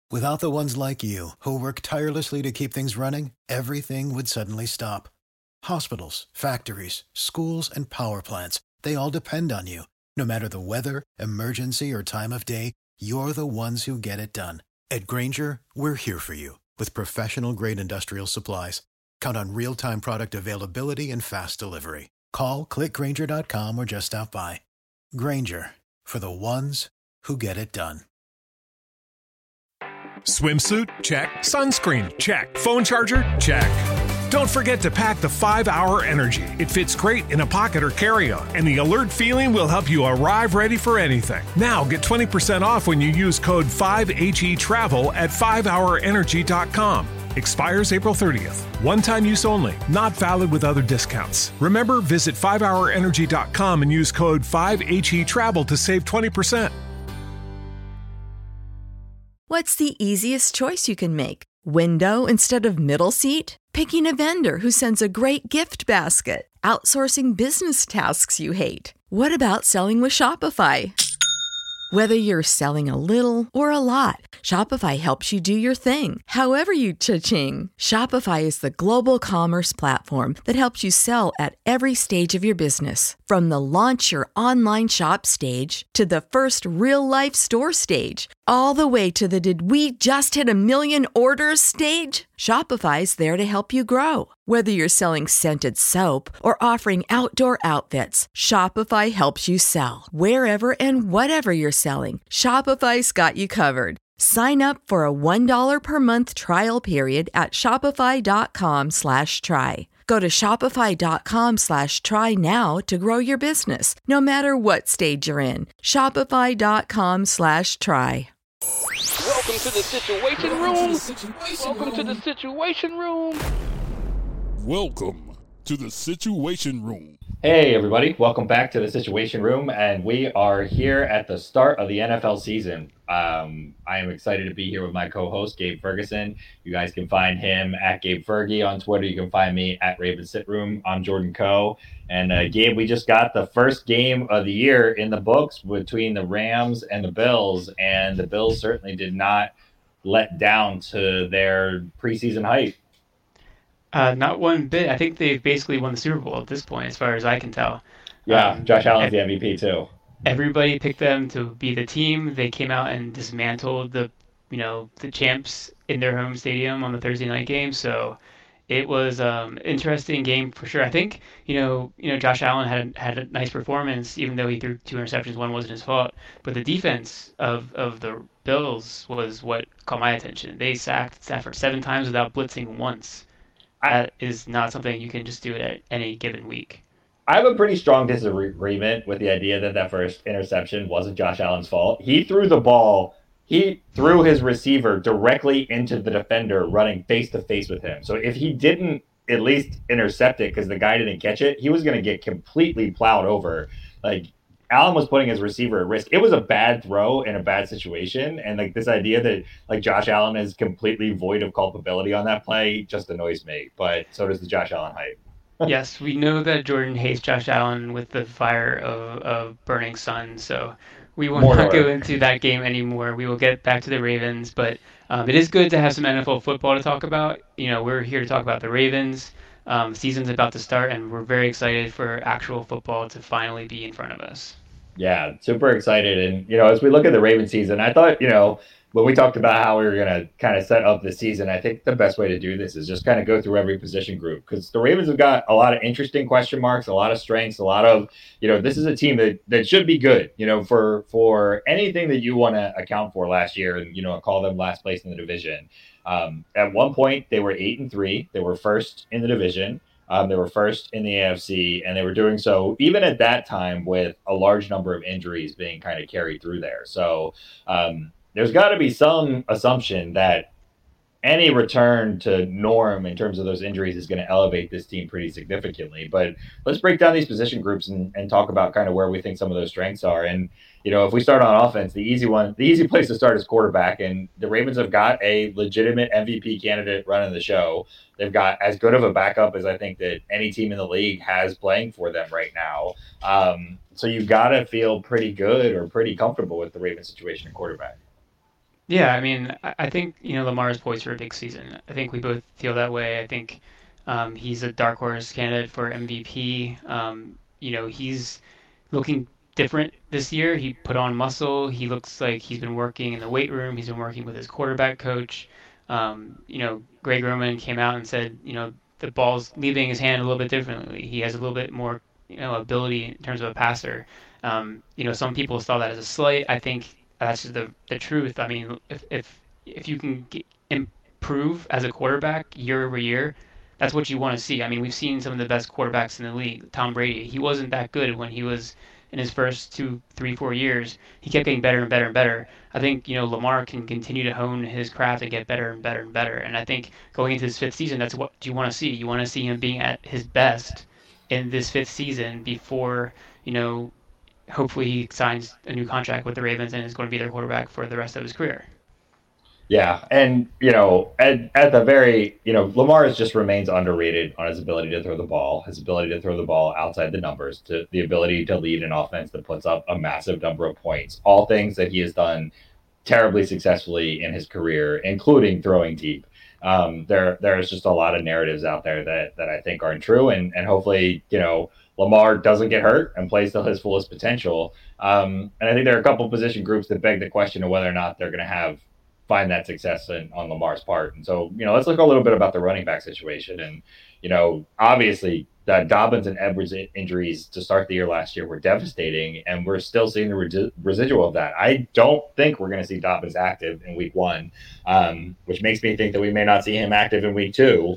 Without the ones like you, who work tirelessly to keep things running, everything would suddenly stop. Hospitals, factories, schools, and power plants, they all depend on you. No matter the weather, emergency, or time of day, you're the ones who get it done. At Grainger, we're here for you with professional-grade industrial supplies. Count on real-time product availability and fast delivery. Call, click Grainger.com, or just stop by. Grainger, for the ones who get it done. Swimsuit? Check. Sunscreen? Check. Phone charger? Check. Don't forget to pack the 5-Hour Energy. It fits great in a pocket or carry-on, and the alert feeling will help you arrive ready for anything. Now get 20% off when you use code 5HETRAVEL at 5hourenergy.com. Expires April 30th. One-time use only. Not valid with other discounts. Remember, visit 5hourenergy.com and use code 5HETRAVEL to save 20%. What's the easiest choice you can make? Window instead of middle seat? Picking a vendor who sends a great gift basket? Outsourcing business tasks you hate? What about selling with Shopify? Whether you're selling a little or a lot, Shopify helps you do your thing, however you cha-ching. Shopify is the global commerce platform that helps you sell at every stage of your business. From the launch your online shop stage to the first real-life store stage, all the way to the did we just hit 1 million orders stage. Shopify's there to help you grow. Whether you're selling scented soap or offering outdoor outfits, Shopify helps you sell. Wherever and whatever you're selling, Shopify's got you covered. Sign up for a $1 per month trial period at shopify.com/try. Go to shopify.com/try now to grow your business, no matter what stage you're in. Shopify.com/try. Welcome to the Situation Room. Welcome to the Situation Room. Welcome to the Situation Room. Hey everybody, welcome back to the Situation Room, and we are here at the start of the NFL season. I am excited to be here with my co-host Gabe Ferguson. You guys can find him at Gabe Fergie on Twitter. You can find me at Raven Sit Room. I'm Jordan Coe. And Gabe, we just got the first game of the year in the books between the Rams and the Bills, and the Bills certainly did not let down to their preseason hype. Not one bit. I think they've basically won the Super Bowl at this point, as far as I can tell. Yeah, Josh Allen's the MVP too. Everybody picked them to be the team. They came out and dismantled the champs in their home stadium on the Thursday night game. So it was interesting game for sure. I think Josh Allen had a nice performance, even though he threw 2 interceptions. One wasn't his fault, but the defense of the Bills was what caught my attention. They sacked Stafford 7 times without blitzing once. That is not something you can just do it at any given week. I have a pretty strong disagreement with the idea that first interception wasn't Josh Allen's fault. He threw the ball, he threw his receiver directly into the defender running face to face with him. So if he didn't at least intercept it because the guy didn't catch it, he was going to get completely plowed over. Like, Allen was putting his receiver at risk. It was a bad throw in a bad situation. And this idea that Josh Allen is completely void of culpability on that play just annoys me. But so does the Josh Allen hype. Yes, we know that Jordan hates Josh Allen with the fire of burning sun. So we will not go into that game anymore. We will get back to the Ravens. But it is good to have some NFL football to talk about. We're here to talk about the Ravens. Season's about to start, and we're very excited for actual football to finally be in front of us. Yeah, super excited. And, as we look at the Ravens season, I thought, when we talked about how we were going to kind of set up the season, I think the best way to do this is just kind of go through every position group, because the Ravens have got a lot of interesting question marks, a lot of strengths, a lot of, this is a team that should be good, for anything that you want to account for last year and, call them last place in the division. At one point, they were 8-3. They were first in the division. They were first in the AFC, and they were doing so even at that time with a large number of injuries being kind of carried through there. So there's got to be some assumption that any return to norm in terms of those injuries is going to elevate this team pretty significantly. But let's break down these position groups and talk about kind of where we think some of those strengths are. And, if we start on offense, the easy place to start is quarterback. And the Ravens have got a legitimate MVP candidate running the show. They've got as good of a backup as I think that any team in the league has playing for them right now. So you've got to feel pretty good or pretty comfortable with the Ravens situation at quarterback. Yeah, I mean, I think, Lamar is poised for a big season. I think we both feel that way. I think he's a dark horse candidate for MVP. He's looking different this year. He put on muscle. He looks like he's been working in the weight room. He's been working with his quarterback coach. Greg Roman came out and said, the ball's leaving his hand a little bit differently. He has a little bit more, ability in terms of a passer. Some people saw that as a slight. I think that's just the truth. I mean, if you can improve as a quarterback year over year, that's what you want to see. I mean, we've seen some of the best quarterbacks in the league. Tom Brady, he wasn't that good when he was in his first 2, 3, 4 years. He kept getting better and better and better. I think Lamar can continue to hone his craft and get better and better and better. And I think going into his fifth season, that's what you want to see. You want to see him being at his best in this fifth season before hopefully he signs a new contract with the Ravens and is going to be their quarterback for the rest of his career. Yeah, and at the very, Lamar just remains underrated on his ability to throw the ball, his ability to throw the ball outside the numbers, to the ability to lead an offense that puts up a massive number of points. All things that he has done terribly successfully in his career, including throwing deep. There's just a lot of narratives out there that I think aren't true, and hopefully, Lamar doesn't get hurt and plays to his fullest potential. And I think there are a couple of position groups that beg the question of whether or not they're going to find that success on Lamar's part. And so, let's look a little bit about the running back situation. And, obviously the Dobbins and Edwards injuries to start the year last year were devastating, and we're still seeing the residual of that. I don't think we're going to see Dobbins active in week 1, which makes me think that we may not see him active in week 2.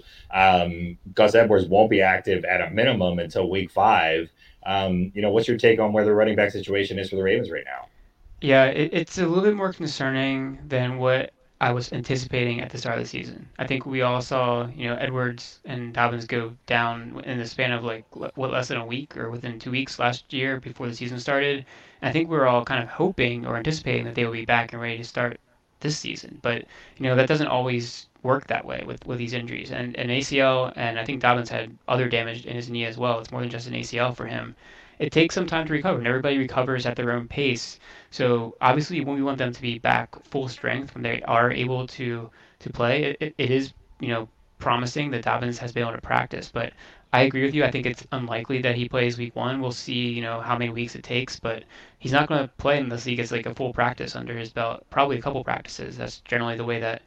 Gus Edwards won't be active at a minimum until week 5. What's your take on where the running back situation is for the Ravens right now? Yeah, it's a little bit more concerning than what I was anticipating at the start of the season. I think we all saw, Edwards and Dobbins go down in the span of less than a week or within 2 weeks last year before the season started. And I think we were all kind of hoping or anticipating that they would be back and ready to start this season. But, that doesn't always work that way with these injuries. And an ACL, and I think Dobbins had other damage in his knee as well. It's more than just an ACL for him. It takes some time to recover, and everybody recovers at their own pace. So obviously, when we want them to be back full strength when they are able to play, it is promising that Dobbins has been able to practice. But I agree with you. I think it's unlikely that he plays week 1. We'll see how many weeks it takes, but he's not going to play unless he gets a full practice under his belt. Probably a couple practices. That's generally the way that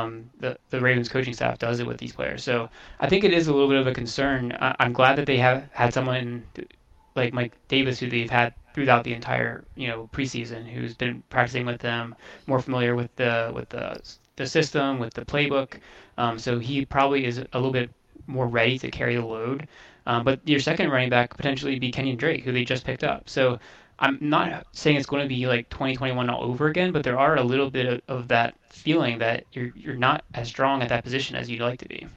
the Ravens coaching staff does it with these players. So I think it is a little bit of a concern. I'm glad that they have had someone like Mike Davis, who they've had throughout the entire preseason, who's been practicing with them, more familiar with the system, with the playbook. So he probably is a little bit more ready to carry the load. But your second running back could potentially be Kenyon Drake, who they just picked up. So I'm not saying it's going to be like 2021 all over again, but there are a little bit of that feeling that you're not as strong at that position as you'd like to be.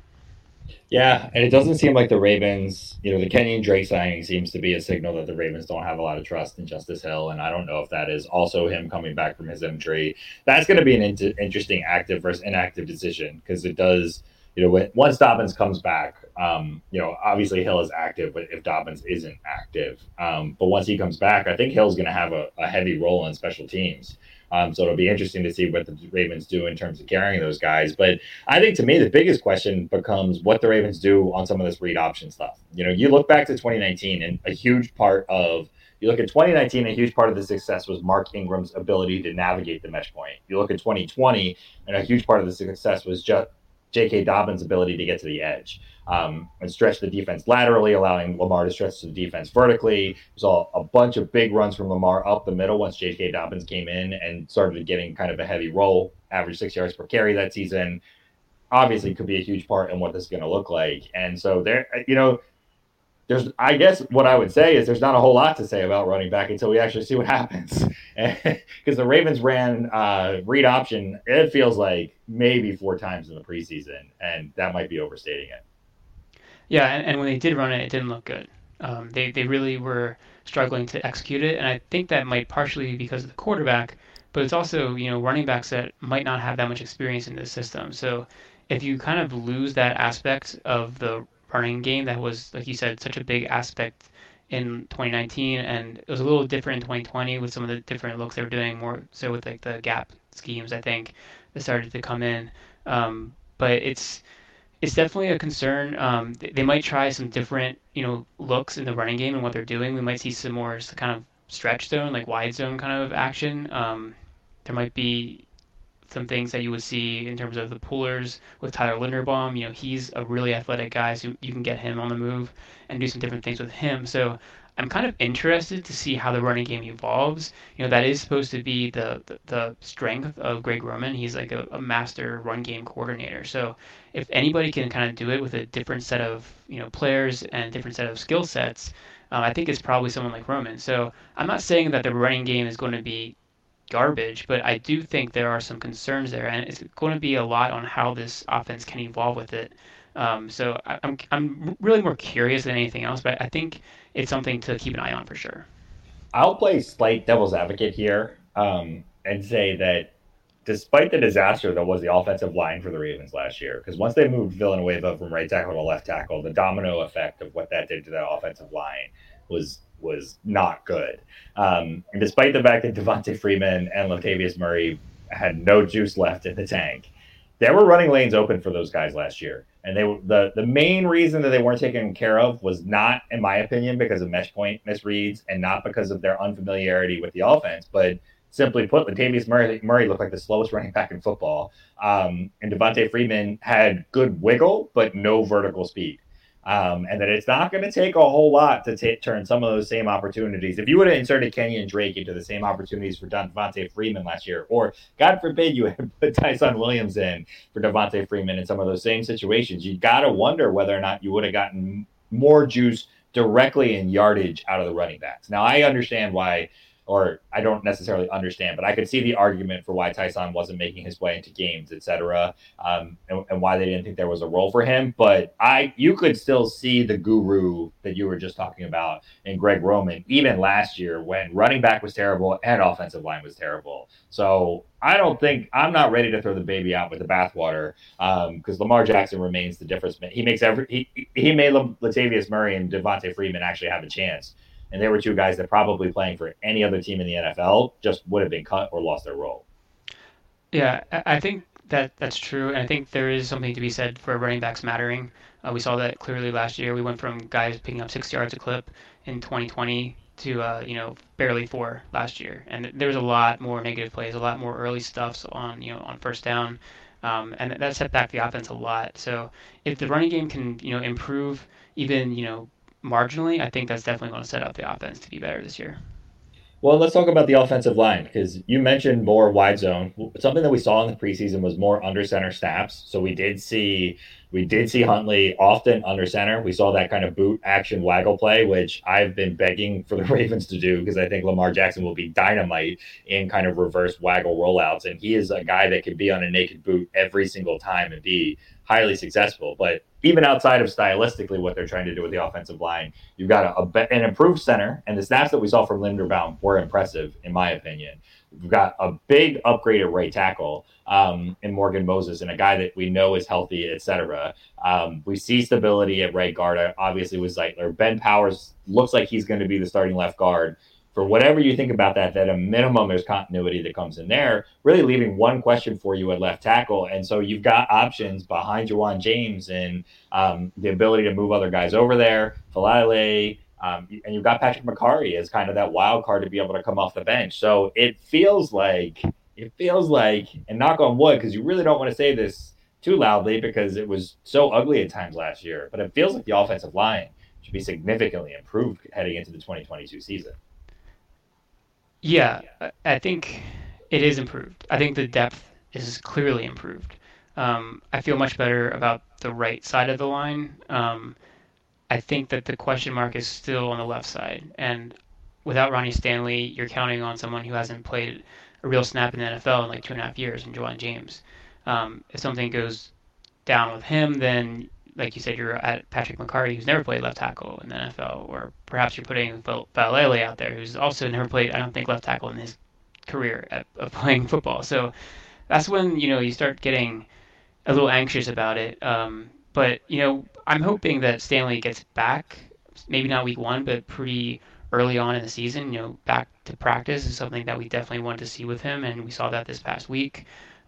Yeah, and it doesn't seem like the Ravens, the Kenyon Drake signing seems to be a signal that the Ravens don't have a lot of trust in Justice Hill, and I don't know if that is also him coming back from his injury. That's going to be an interesting active versus inactive decision, because it does, once Dobbins comes back, obviously Hill is active, but if Dobbins isn't active, but once he comes back, I think Hill's going to have a heavy role in special teams. So it'll be interesting to see what the Ravens do in terms of carrying those guys. But I think, to me, the biggest question becomes what the Ravens do on some of this read option stuff. You look back to 2019, and a huge part of the success was Mark Ingram's ability to navigate the mesh point. You look at 2020, and a huge part of the success was just J.K. Dobbins' ability to get to the edge and stretch the defense laterally, allowing Lamar to stretch the defense vertically. We saw a bunch of big runs from Lamar up the middle once J.K. Dobbins came in and started getting kind of a heavy role, average 6 yards per carry that season. Obviously could be a huge part in what this is going to look like. And so I guess what I would say is there's not a whole lot to say about running back until we actually see what happens. Because the Ravens ran read option, it feels like maybe 4 times in the preseason, and that might be overstating it. Yeah, and when they did run it, it didn't look good. They really were struggling to execute it, and I think that might partially be because of the quarterback, but it's also, running backs that might not have that much experience in this system. So if you kind of lose that aspect of the running game that was, like you said, such a big aspect in 2019, and it was a little different in 2020 with some of the different looks they were doing, more so with the gap schemes, I think, that started to come in. But it's definitely a concern. They might try some different, looks in the running game and what they're doing. We might see some more kind of stretch zone, like wide zone kind of action. There might be some things that you would see in terms of the pullers with Tyler Linderbaum. He's a really athletic guy, so you can get him on the move and do some different things with him. So I'm kind of interested to see how the running game evolves. That is supposed to be the strength of Greg Roman. He's like a master run game coordinator. So if anybody can kind of do it with a different set of players and different set of skill sets, I think it's probably someone like Roman. So I'm not saying that the running game is going to be garbage, but I do think there are some concerns there, and it's going to be a lot on how this offense can evolve with it. So I'm really more curious than anything else, but I think it's something to keep an eye on for sure. I'll play slight devil's advocate here, and say that despite the disaster that was the offensive line for the Ravens last year, because once they moved Villanueva from right tackle to left tackle, the domino effect of what that did to that offensive line was not good. And despite the fact that Devonta Freeman and Latavius Murray had no juice left in the tank, there were running lanes open for those guys last year. And the main reason that they weren't taken care of was not, in my opinion, because of mesh point misreads and not because of their unfamiliarity with the offense, but simply put, Latavius Murray looked like the slowest running back in football. And Devonta Freeman had good wiggle, but no vertical speed. And that it's not going to take a whole lot to turn some of those same opportunities. If you would have inserted Kenyon Drake into the same opportunities for Devonta Freeman last year, or God forbid you had put Tyson Williams in for Devonta Freeman in some of those same situations, you got to wonder whether or not you would have gotten more juice directly in yardage out of the running backs. Now, I understand why, or I don't necessarily understand, but I could see the argument for why Tyson wasn't making his way into games, et cetera, and why they didn't think there was a role for him. But you could still see the guru that you were just talking about in Greg Roman, even last year when running back was terrible and offensive line was terrible. So I'm not ready to throw the baby out with the bathwater, because Lamar Jackson remains the difference. He made Latavius Murray and Devonta Freeman actually have a chance. And they were two guys that probably playing for any other team in the NFL just would have been cut or lost their role. Yeah, I think that's true. And I think there is something to be said for running backs mattering. We saw that clearly last year. We went from guys picking up 6 yards a clip in 2020 to, barely 4 last year. And there was a lot more negative plays, a lot more early stuffs on first down. And that set back the offense a lot. So if the running game can, improve even, marginally, I think that's definitely going to set up the offense to be better this year. Well, let's talk about the offensive line, because you mentioned more wide zone. Something that we saw in the preseason was more under center snaps. So we did see Huntley often under center. We saw that kind of boot action waggle play, which I've been begging for the Ravens to do, because I think Lamar Jackson will be dynamite in kind of reverse waggle rollouts. And he is a guy that can be on a naked boot every single time and be highly successful. But even outside of stylistically what they're trying to do with the offensive line, you've got an improved center, and the snaps that we saw from Linderbaum were impressive, in my opinion. We've got a big upgrade at right tackle in Morgan Moses, and a guy that we know is healthy, et cetera. We see stability at right guard, obviously, with Zeitler. Ben Powers looks like he's going to be the starting left guard. For whatever you think about that, at a minimum, there's continuity that comes in there, really leaving one question for you at left tackle. And so you've got options behind Juwan James and the ability to move other guys over there, Falale, and you've got Patrick McCarry as kind of that wild card to be able to come off the bench. So it feels like, and knock on wood, because you really don't want to say this too loudly because it was so ugly at times last year, but it feels like the offensive line should be significantly improved heading into the 2022 season. Yeah, I think it is improved. I think the depth is clearly improved. I feel much better about the right side of the line. I think that the question mark is still on the left side. And without Ronnie Stanley, you're counting on someone who hasn't played a real snap in the NFL in like 2.5 years, in Juwan James. If something goes down with him, then, like you said, you're at Patrick McCarry, who's never played left tackle in the NFL, or perhaps you're putting Falele out there, who's also never played, I don't think, left tackle in his career of playing football. So that's when, you start getting a little anxious about it. But, I'm hoping that Stanley gets back, maybe not week 1, but pretty early on in the season. Back to practice is something that we definitely wanted to see with him, and we saw that this past week.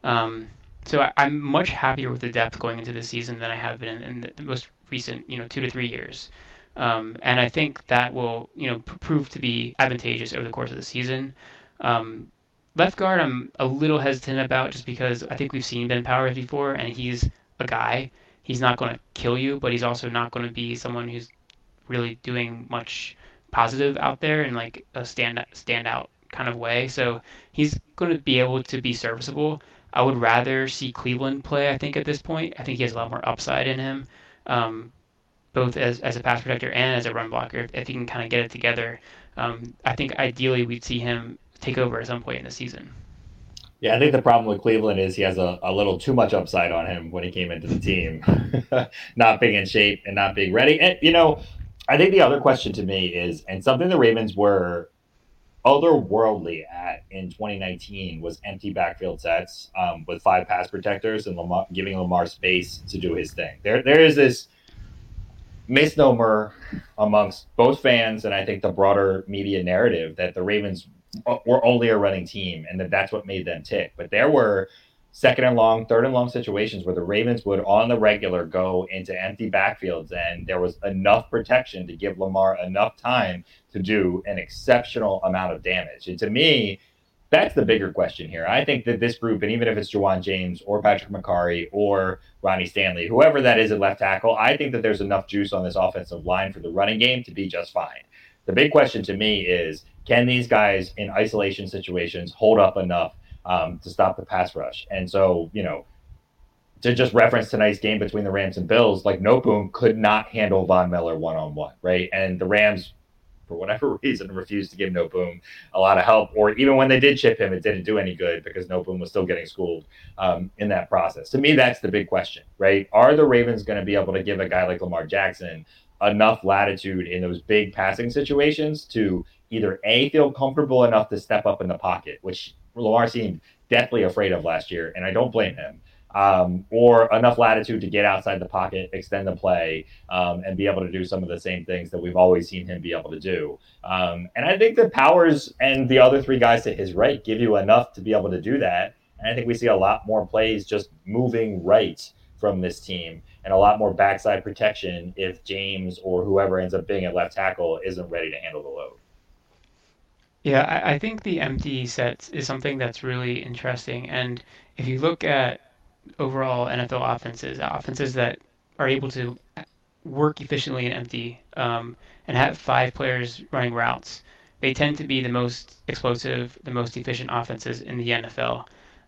So I'm much happier with the depth going into the season than I have been in the most recent, 2 to 3 years. And I think that will, prove to be advantageous over the course of the season. Um, Left guard, I'm a little hesitant about just because I think we've seen Ben Powers before, and he's a guy. He's not going to kill you, but he's also not going to be someone who's really doing much positive out there in like a standout kind of way. So he's going to be able to be serviceable. I would rather see Cleveland play, I think, at this point. I think he has a lot more upside in him, um, both as a pass protector and as a run blocker, if he can kind of get it together. I think ideally we'd see him take over at some point in the season. Yeah, I think the problem with Cleveland is he has a little too much upside on him when he came into the team, not being in shape and not being ready. And, I think the other question to me is, and something the Ravens were otherworldly at in 2019 was empty backfield sets with 5 pass protectors and giving Lamar space to do his thing. There is this misnomer amongst both fans and I think the broader media narrative that the Ravens were only a running team and that's what made them tick. But there were second and long, third and long situations where the Ravens would on the regular go into empty backfields and there was enough protection to give Lamar enough time to do an exceptional amount of damage. And to me, that's the bigger question here. I think that this group, and even if it's Juwan James or Patrick McCarry or Ronnie Stanley, whoever that is at left tackle, I think that there's enough juice on this offensive line for the running game to be just fine. The big question to me is, can these guys in isolation situations hold up enough to stop the pass rush? And so, to just reference tonight's game between the Rams and Bills, like Noteboom could not handle Von Miller one-on-one, right? And the Rams, for whatever reason, refused to give Noteboom a lot of help, or even when they did chip him, it didn't do any good because Noteboom was still getting schooled in that process. To me, that's the big question, right? Are the Ravens going to be able to give a guy like Lamar Jackson enough latitude in those big passing situations to either A, feel comfortable enough to step up in the pocket, which Lamar seemed deathly afraid of last year, and I don't blame him, or enough latitude to get outside the pocket, extend the play, and be able to do some of the same things that we've always seen him be able to do. And I think that Powers and the other 3 guys to his right give you enough to be able to do that. And I think we see a lot more plays just moving right from this team and a lot more backside protection if James or whoever ends up being at left tackle isn't ready to handle the load. Yeah, I think the empty sets is something that's really interesting. And if you look at overall NFL offenses that are able to work efficiently in empty and have 5 players running routes, they tend to be the most explosive, the most efficient offenses in the NFL.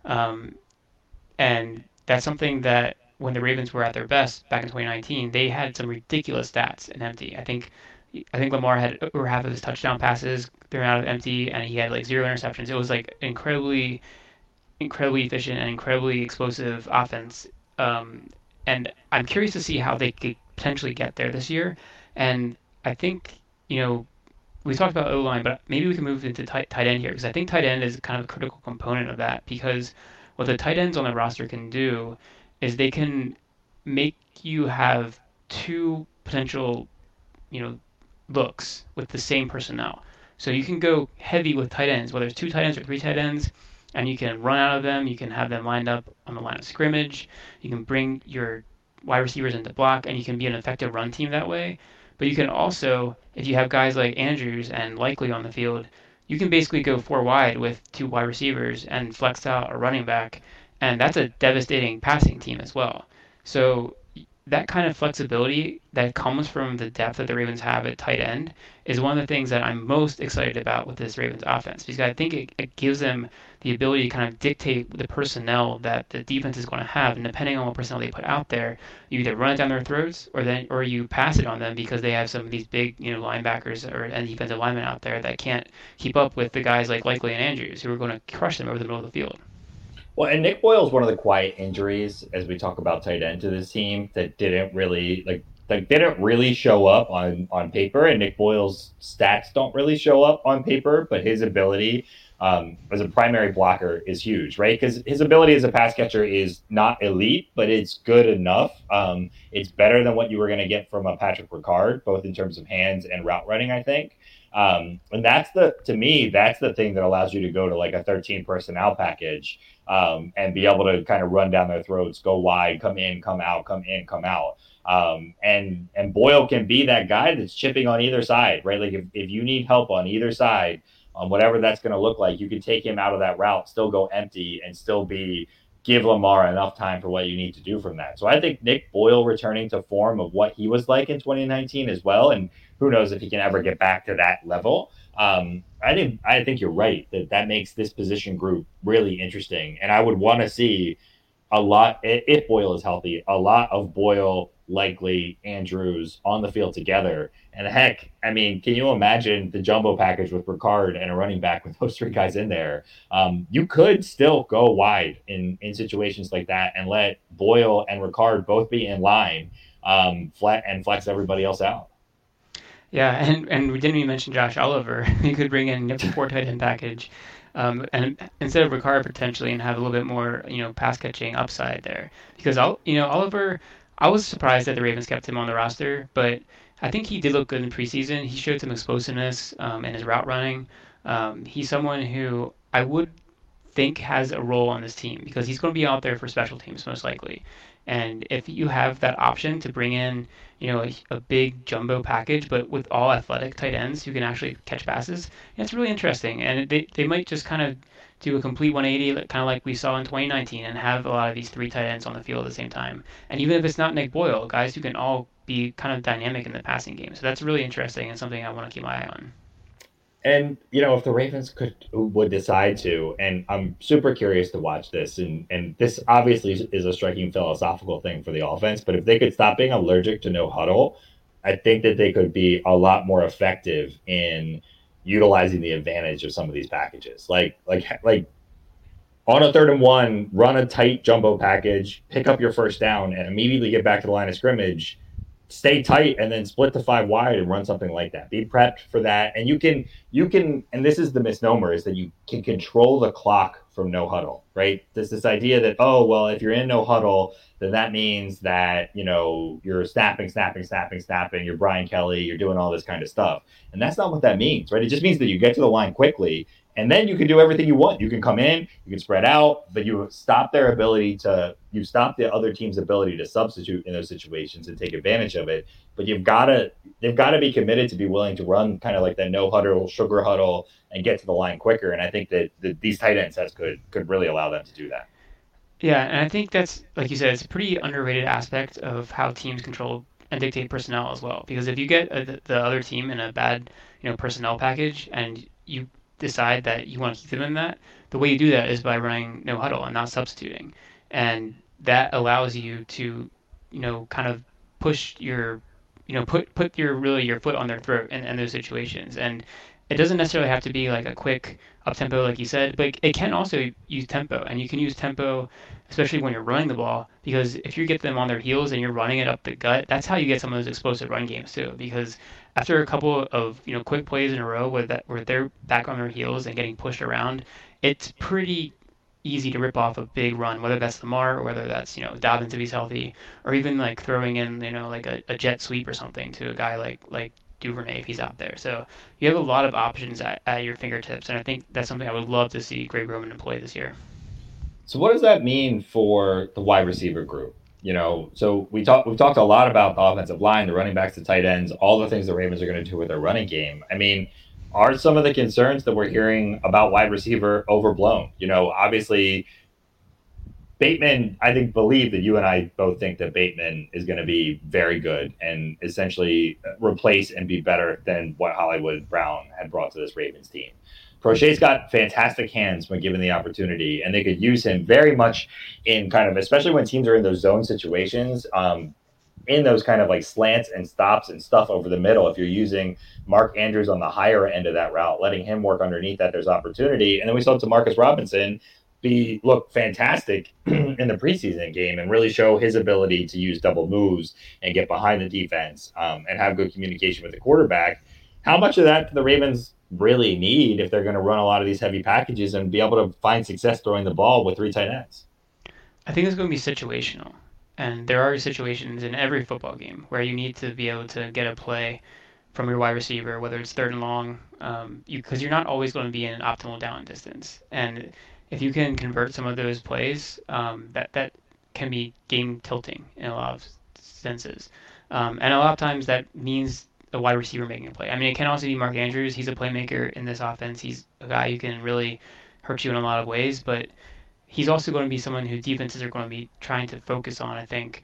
And that's something that when the Ravens were at their best back in 2019, they had some ridiculous stats in empty. I think Lamar had over half of his touchdown passes thrown out of empty, and he had like 0 interceptions. It was like incredibly efficient and incredibly explosive offense. And I'm curious to see how they could potentially get there this year. And I think, we talked about O-line, but maybe we can move into tight end here, because I think tight end is kind of a critical component of that, because what the tight ends on the roster can do is they can make you have 2 potential, looks with the same personnel. So you can go heavy with tight ends, whether it's 2 tight ends or 3 tight ends, and you can run out of them. You can have them lined up on the line of scrimmage. You can bring your wide receivers into block, and you can be an effective run team that way. But you can also, if you have guys like Andrews and Likely on the field, you can basically go 4 wide with 2 wide receivers and flex out a running back, and that's a devastating passing team as well. So that kind of flexibility that comes from the depth that the Ravens have at tight end is one of the things that I'm most excited about with this Ravens offense, because I think it gives them the ability to kind of dictate the personnel that the defense is going to have, and depending on what personnel they put out there, you either run it down their throats or you pass it on them because they have some of these big linebackers and defensive linemen out there that can't keep up with the guys like Likely and Andrews who are going to crush them over the middle of the field. Well, and Nick Boyle is one of the quiet injuries as we talk about tight end to this team that didn't really didn't really show up on paper, and Nick Boyle's stats don't really show up on paper, but his ability as a primary blocker is huge, right? Because his ability as a pass catcher is not elite, but it's good enough. It's better than what you were going to get from a Patrick Ricard, both in terms of hands and route running, I think. And to me, that's the thing that allows you to go to like a 13 personnel package, and be able to kind of run down their throats, go wide, come in, come out, come in, come out. And Boyle can be that guy that's chipping on either side, right? Like if you need help on either side, on whatever that's going to look like, you can take him out of that route, still go empty, and still give Lamar enough time for what you need to do from that. So I think Nick Boyle returning to form of what he was like in 2019 as well, and who knows if he can ever get back to that level. I think you're right that makes this position group really interesting, and I would want to see a lot, if Boyle is healthy, a lot of Boyle, Likely, Andrews on the field together. And heck, I mean, can you imagine the jumbo package with Ricard and a running back with those three guys in there? You could still go wide in situations like that and let Boyle and Ricard both be in line, flex everybody else out. Yeah, and we didn't even mention Josh Oliver. You could bring in a 4 tight end package, and instead of Ricard potentially, and have a little bit more, pass catching upside there. Because Oliver, I was surprised that the Ravens kept him on the roster, but I think he did look good in preseason. He showed some explosiveness in his route running. He's someone who I would think has a role on this team because he's going to be out there for special teams most likely. And if you have that option to bring in, a big jumbo package, but with all athletic tight ends who can actually catch passes, it's really interesting. And they might just kind of do a complete 180, kind of like we saw in 2019, and have a lot of these 3 tight ends on the field at the same time. And even if it's not Nick Boyle, guys who can all be kind of dynamic in the passing game. So that's really interesting and something I want to keep my eye on. And, if the Ravens would decide to, and I'm super curious to watch this, and this obviously is a striking philosophical thing for the offense, but if they could stop being allergic to no huddle, I think that they could be a lot more effective in utilizing the advantage of some of these packages. Like on a 3rd and 1, run a tight jumbo package, pick up your first down, and immediately get back to the line of scrimmage. Stay tight and then split to 5 wide and run something like that. Be prepped for that. And you can, and this is the misnomer, is that you can control the clock from no huddle, right? There's this idea that, if you're in no huddle, then that means that, you're snapping, you're Brian Kelly, you're doing all this kind of stuff. And that's not what that means, right? It just means that you get to the line quickly, and then you can do everything you want. You can come in, you can spread out, but you stop the other team's ability to substitute in those situations and take advantage of it. But they've got to be committed to be willing to run kind of like that no huddle, sugar huddle, and get to the line quicker. And I think that these tight end sets could really allow them to do that. Yeah, and I think that's, like you said, it's a pretty underrated aspect of how teams control and dictate personnel as well. Because if you get the other team in a bad, personnel package, and you decide that you want to keep them in that, the way you do that is by running no huddle and not substituting. And that allows you to, kind of push your, put your foot on their throat in those situations. And it doesn't necessarily have to be like a quick up tempo, like you said, but it can also use tempo, and you can use tempo, especially when you're running the ball, because if you get them on their heels and you're running it up the gut, that's how you get some of those explosive run games too. Because after a couple of quick plays in a row where they're back on their heels and getting pushed around, it's pretty easy to rip off a big run, whether that's Lamar or whether that's Dobbins if he's healthy, or even like throwing in like a jet sweep or something to a guy like Duvernay if he's out there. So you have a lot of options at your fingertips, and I think that's something I would love to see Greg Roman employ this year. So what does that mean for the wide receiver group? So we've talked a lot about the offensive line, the running backs, the tight ends, all the things the Ravens are going to do with their running game. I mean, are some of the concerns that we're hearing about wide receiver overblown? Obviously Bateman, I think, believe that you and I both think that Bateman is going to be very good and essentially replace and be better than what Hollywood Brown had brought to this Ravens team. Prochet's got fantastic hands when given the opportunity, and they could use him very much in kind of, especially when teams are in those zone situations, in those kind of like slants and stops and stuff over the middle. If you're using Mark Andrews on the higher end of that route, letting him work underneath that, there's opportunity. And then we saw Demarcus Robinson look fantastic in the preseason game and really show his ability to use double moves and get behind the defense and have good communication with the quarterback. How much of that do the Ravens really need if they're going to run a lot of these heavy packages and be able to find success throwing the ball with 3 tight ends? I think it's going to be situational. And there are situations in every football game where you need to be able to get a play from your wide receiver, whether it's third and long, because you're not always going to be in an optimal down distance. And if you can convert some of those plays, that can be game tilting in a lot of senses. And a lot of times that means a wide receiver making a play. I mean, it can also be Mark Andrews. He's a playmaker in this offense. He's a guy who can really hurt you in a lot of ways, but he's also going to be someone who defenses are going to be trying to focus on, I think,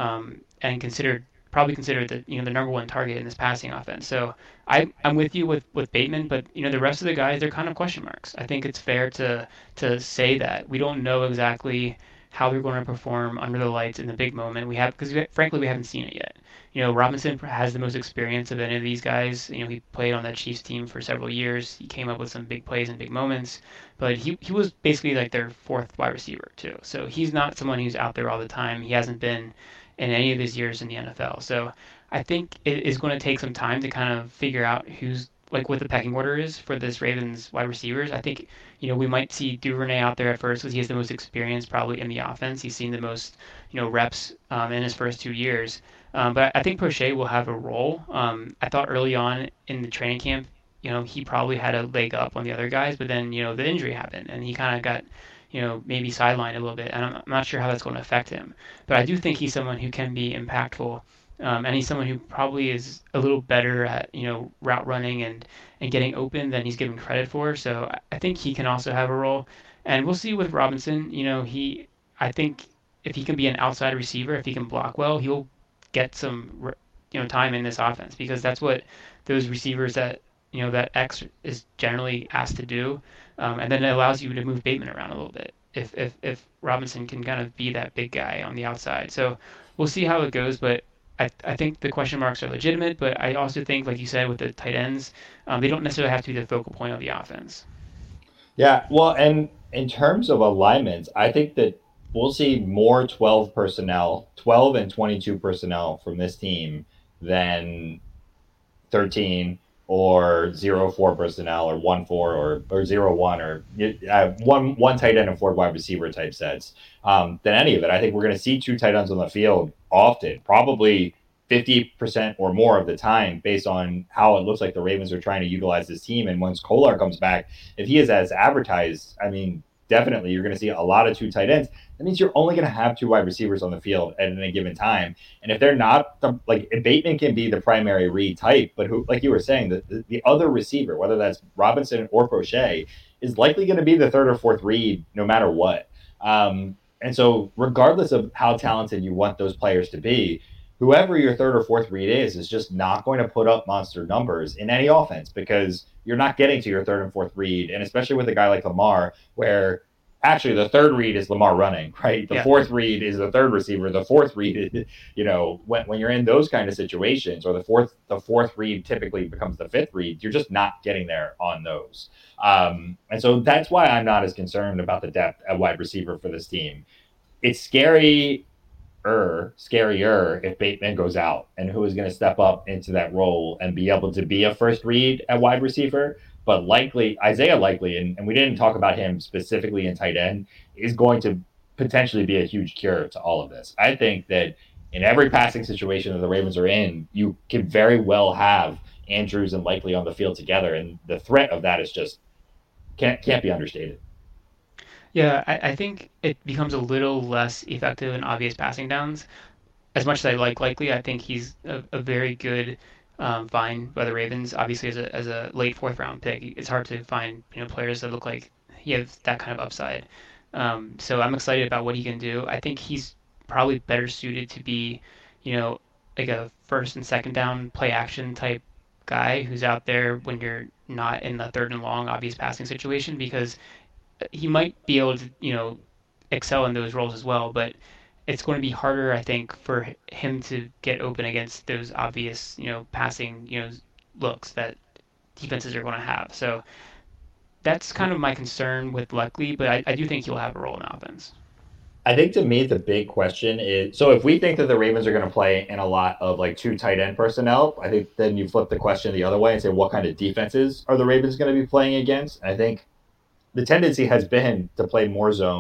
and probably consider the number one target in this passing offense. So I'm with you with Bateman, but the rest of the guys, they're kind of question marks. I think it's fair to say that we don't know exactly how they're going to perform under the lights in the big moment. Frankly we haven't seen it yet. Robinson has the most experience of any of these guys. He played on that Chiefs team for several years. He came up with some big plays and big moments, but he was basically like their fourth wide receiver too. So he's not someone who's out there all the time. He hasn't been in any of his years in the NFL. So I think it is going to take some time to kind of figure out what the pecking order is for this Ravens wide receivers. I think, we might see Duvernay out there at first because he has the most experience probably in the offense. He's seen the most, reps in his first 2 years. But I think Prochet will have a role. I thought early on in the training camp, he probably had a leg up on the other guys, but then, the injury happened and he kind of got, maybe sidelined a little bit. And I'm not sure how that's going to affect him. But I do think he's someone who can be impactful. And he's someone who probably is a little better at, route running and getting open than he's given credit for. So I think he can also have a role. And we'll see with Robinson. I think if he can be an outside receiver, if he can block well, he'll get some, time in this offense because that's what those receivers that X is generally asked to do. And then it allows you to move Bateman around a little bit if Robinson can kind of be that big guy on the outside. So we'll see how it goes, but I think the question marks are legitimate, but I also think, like you said, with the tight ends, they don't necessarily have to be the focal point of the offense. Yeah, well, and in terms of alignments, I think that we'll see more 12 and 22 personnel from this team than 13 or 0-4 personnel or 1-4 or 0-1 or one tight end and 4 wide receiver type sets than any of it. I think we're going to see 2 tight ends on the field often, probably 50% or more of the time based on how it looks like the Ravens are trying to utilize this team. And once Kolar comes back, if he is as advertised, I mean, definitely you're going to see a lot of 2 tight ends. That means you're only going to have 2 wide receivers on the field at any given time. And if they're not, if Bateman can be the primary read type, but who, like you were saying, the other receiver, whether that's Robinson or Prochet, is likely going to be the 3rd or 4th read no matter what. And so regardless of how talented you want those players to be, whoever your 3rd or 4th read is just not going to put up monster numbers in any offense because you're not getting to your 3rd and 4th read. And especially with a guy like Lamar, where actually the 3rd read is Lamar running, right? The 4th read is the 3rd receiver. The 4th read is, when you're in those kind of situations, or the fourth read typically becomes the 5th read, you're just not getting there on those. And so that's why I'm not as concerned about the depth at wide receiver for this team. It's scarier if Bateman goes out, and who is going to step up into that role and be able to be a first read at wide receiver. But Isaiah Likely, and we didn't talk about him specifically in tight end, is going to potentially be a huge cure to all of this. I think that in every passing situation that the Ravens are in, you can very well have Andrews and Likely on the field together, and the threat of that is just can't be understated. Yeah, I think it becomes a little less effective in obvious passing downs. As much as I like Likely, I think he's a very good find by the Ravens. Obviously, as a late 4th round pick, it's hard to find players that look like he has that kind of upside. So I'm excited about what he can do. I think he's probably better suited to be, like a 1st and 2nd down play action type guy who's out there when you're not in the 3rd and long obvious passing situation, because he might be able to, excel in those roles as well, but it's going to be harder, I think, for him to get open against those obvious, passing, looks that defenses are going to have. So that's kind of my concern with Likely, but I do think he'll have a role in offense. I think to me, the big question is, so if we think that the Ravens are going to play in a lot of 2 tight end personnel, I think then you flip the question the other way and say, what kind of defenses are the Ravens going to be playing against? I think the tendency has been to play more zone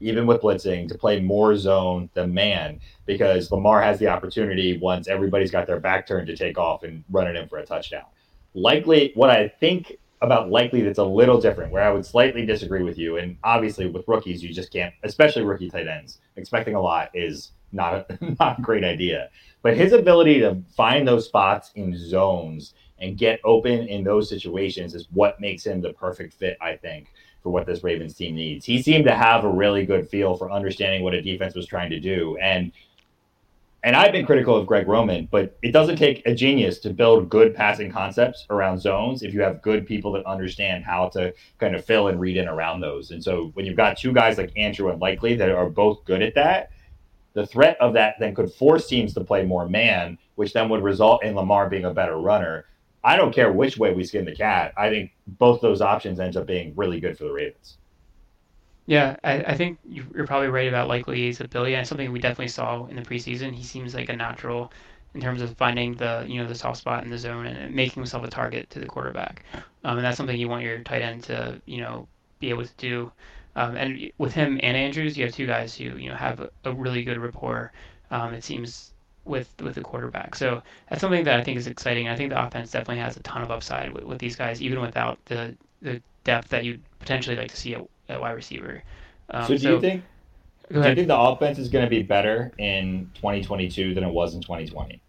even with blitzing, to play more zone than man, because Lamar has the opportunity once everybody's got their back turned to take off and run it in for a touchdown. Likely, what I think about Likely that's a little different, where I would slightly disagree with you, and obviously with rookies, you just can't, especially rookie tight ends, expecting a lot is not not a great idea. But his ability to find those spots in zones and get open in those situations is what makes him the perfect fit, I think, for what this Ravens team needs. He seemed to have a really good feel for understanding what a defense was trying to do. And I've been critical of Greg Roman, but it doesn't take a genius to build good passing concepts around zones if you have good people that understand how to kind of fill and read in around those. And so when you've got two guys like Andrew and Likely that are both good at that, the threat of that then could force teams to play more man, which then would result in Lamar being a better runner. I don't care which way we skin the cat. I think both those options ends up being really good for the Ravens. Yeah, I think you're probably right about Likely's ability, and something we definitely saw in the preseason. He seems like a natural in terms of finding the soft spot in the zone and making himself a target to the quarterback. And that's something you want your tight end to be able to do. And with him and Andrews, you have two guys who have a really good rapport. It seems with the quarterback. So that's something that I think is exciting. I think the offense definitely has a ton of upside with these guys, even without the depth that you'd potentially like to see at wide receiver. So do you think the offense is going to be better in 2022 than it was in 2020?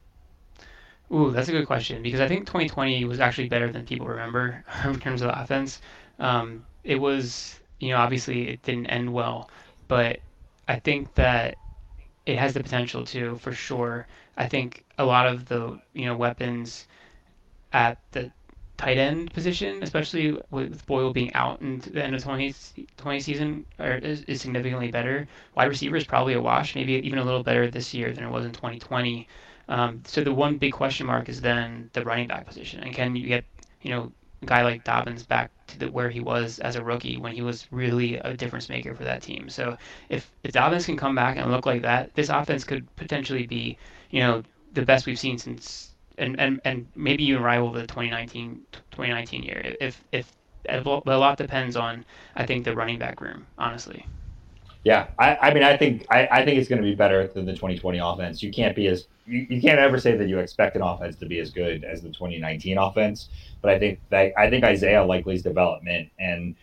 Ooh, that's a good question, because I think 2020 was actually better than people remember in terms of the offense. It was, obviously it didn't end well, but I think that it has the potential to, for sure. I think a lot of the, weapons at the tight end position, especially with Boyle being out in the end of 2020 season, is significantly better. Wide receiver is probably a wash, maybe even a little better this year than it was in 2020. So the one big question mark is then the running back position, and can you get a guy like Dobbins back to where he was as a rookie when he was really a difference maker for that team. So if Dobbins can come back and look like that, this offense could potentially be the best we've seen since. And maybe even rival the 2019 year. If a lot depends on, I think, the running back room, honestly. Yeah, I mean, I think it's going to be better than the 2020 offense. You can't ever say that you expect an offense to be as good as the 2019 offense. But I think Isaiah Likely's development and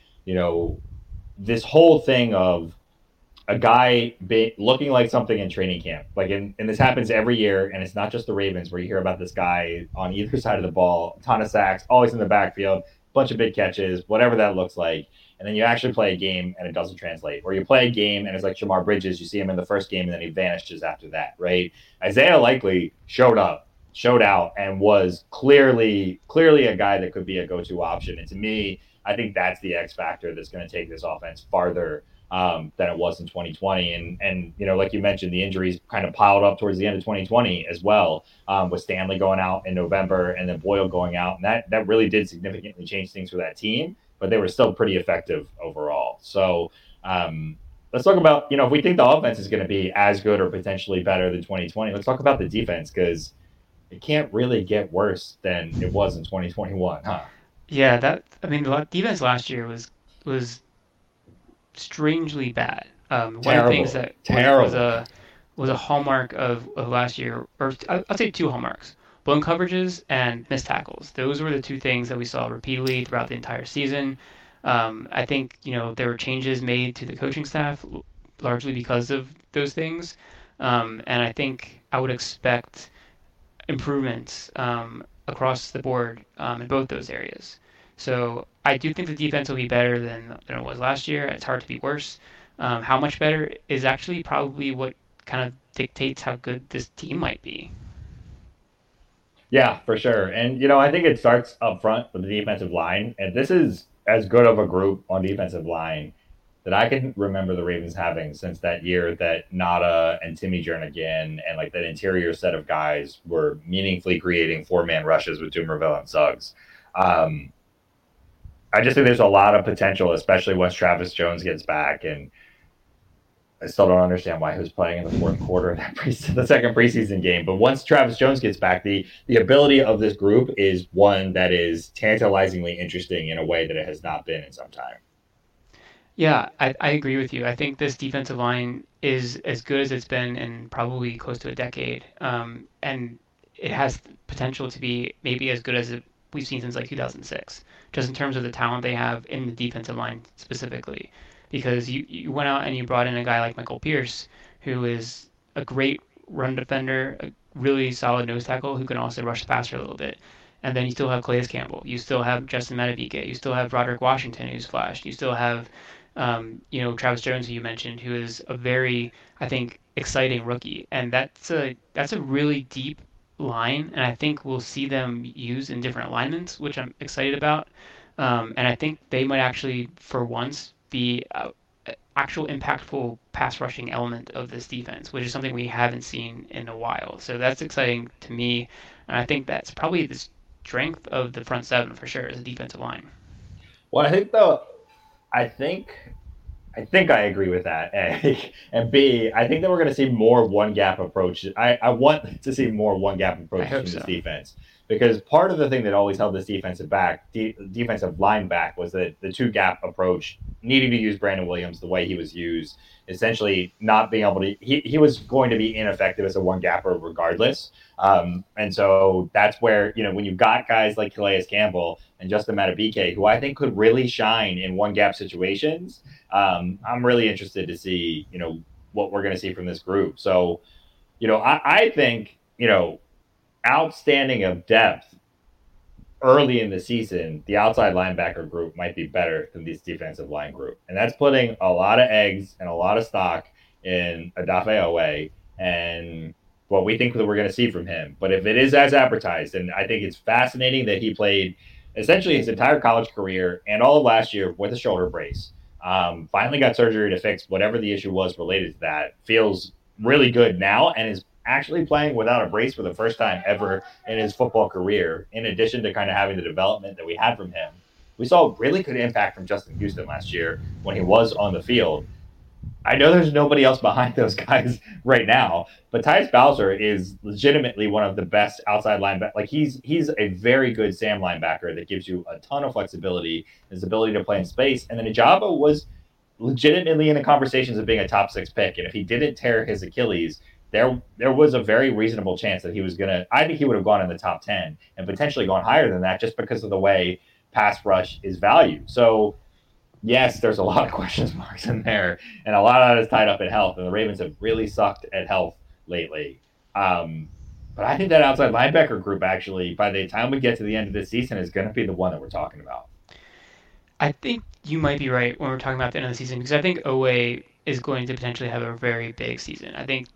this whole thing of a guy looking like something in training camp, and this happens every year, and it's not just the Ravens where you hear about this guy on either side of the ball, a ton of sacks, always in the backfield, bunch of big catches, whatever that looks like, and then you actually play a game and it doesn't translate, or you play a game and it's like Jamar Bridges, you see him in the first game and then he vanishes after that, right? Isaiah Likely showed out, and was clearly a guy that could be a go-to option, and to me, I think that's the X factor that's going to take this offense farther than it was in 2020. And like you mentioned, the injuries kind of piled up towards the end of 2020 as well, with Stanley going out in November and then Boyle going out. And that really did significantly change things for that team, but they were still pretty effective overall. So let's talk about, if we think the offense is going to be as good or potentially better than 2020, let's talk about the defense, because it can't really get worse than it was in 2021, huh? Yeah, the defense last year was strangely bad. One of the things that was a hallmark of last year, or I'll say two hallmarks: blown coverages and missed tackles. Those were the two things that we saw repeatedly throughout the entire season. I think there were changes made to the coaching staff largely because of those things, and I think I would expect improvements across the board in both those areas. So I do think the defense will be better than it was last year. It's hard to be worse. How much better is actually probably what kind of dictates how good this team might be. Yeah, for sure. And, I think it starts up front with the defensive line. And this is as good of a group on defensive line that I can remember the Ravens having since that year that Nada and Timmy Jernigan and that interior set of guys were meaningfully creating 4-man rushes with Dumervil and Suggs. I just think there's a lot of potential, especially once Travis Jones gets back. And I still don't understand why he was playing in the fourth quarter of the second preseason game. But once Travis Jones gets back, the ability of this group is one that is tantalizingly interesting in a way that it has not been in some time. Yeah, I agree with you. I think this defensive line is as good as it's been in probably close to a decade. And it has potential to be maybe as good as we've seen since like 2006, just in terms of the talent they have in the defensive line specifically. Because you went out and you brought in a guy like Michael Pierce, who is a great run defender, a really solid nose tackle who can also rush the passer a little bit. And then you still have Calais Campbell. You still have Justin Madubuike. You still have Roderick Washington, who's flashed. You still have Travis Jones, who you mentioned, who is a very, I think, exciting rookie, and that's a really deep line, and I think we'll see them used in different alignments, which I'm excited about. And I think they might actually, for once, be a actual impactful pass rushing element of this defense, which is something we haven't seen in a while. So that's exciting to me, and I think that's probably the strength of the front seven for sure, is the defensive line. Well, I think I think I agree with that. A and B. I think that we're going to see more one gap approaches. I want to see more one gap approaches from this defense, because part of the thing that always held this defensive line back was that the two gap approach, needing to use Brandon Williams the way he was used, essentially not being able to. He was going to be ineffective as a one gapper regardless. And so that's where, when you've got guys like Calais Campbell and Justin Madubuike, who I think could really shine in one gap situations. I'm really interested to see, what we're going to see from this group. So, I think, outstanding of depth early in the season, the outside linebacker group might be better than this defensive line group. And that's putting a lot of eggs and a lot of stock in Odafe Oweh and what we think that we're going to see from him. But if it is as advertised, and I think it's fascinating that he played essentially his entire college career and all of last year with a shoulder brace, finally got surgery to fix whatever the issue was related to that, feels really good now, and is actually playing without a brace for the first time ever in his football career, in addition to kind of having the development that we had from him. We saw really good impact from Justin Houston last year when he was on the field. I know there's nobody else behind those guys right now, but Tyus Bowser is legitimately one of the best outside linebackers. Like he's a very good Sam linebacker that gives you a ton of flexibility, his ability to play in space. And then Ojabo was legitimately in the conversations of being a top 6 pick. And if he didn't tear his Achilles, there was a very reasonable chance that he was I think he would have gone in the top 10 and potentially gone higher than that, just because of the way pass rush is valued. So yes, there's a lot of question marks in there, and a lot of that is tied up in health, and the Ravens have really sucked at health lately. But I think that outside linebacker group, actually, by the time we get to the end of this season, is going to be the one that we're talking about. I think you might be right when we're talking about the end of the season, because I think Oweh is going to potentially have a very big season. I think,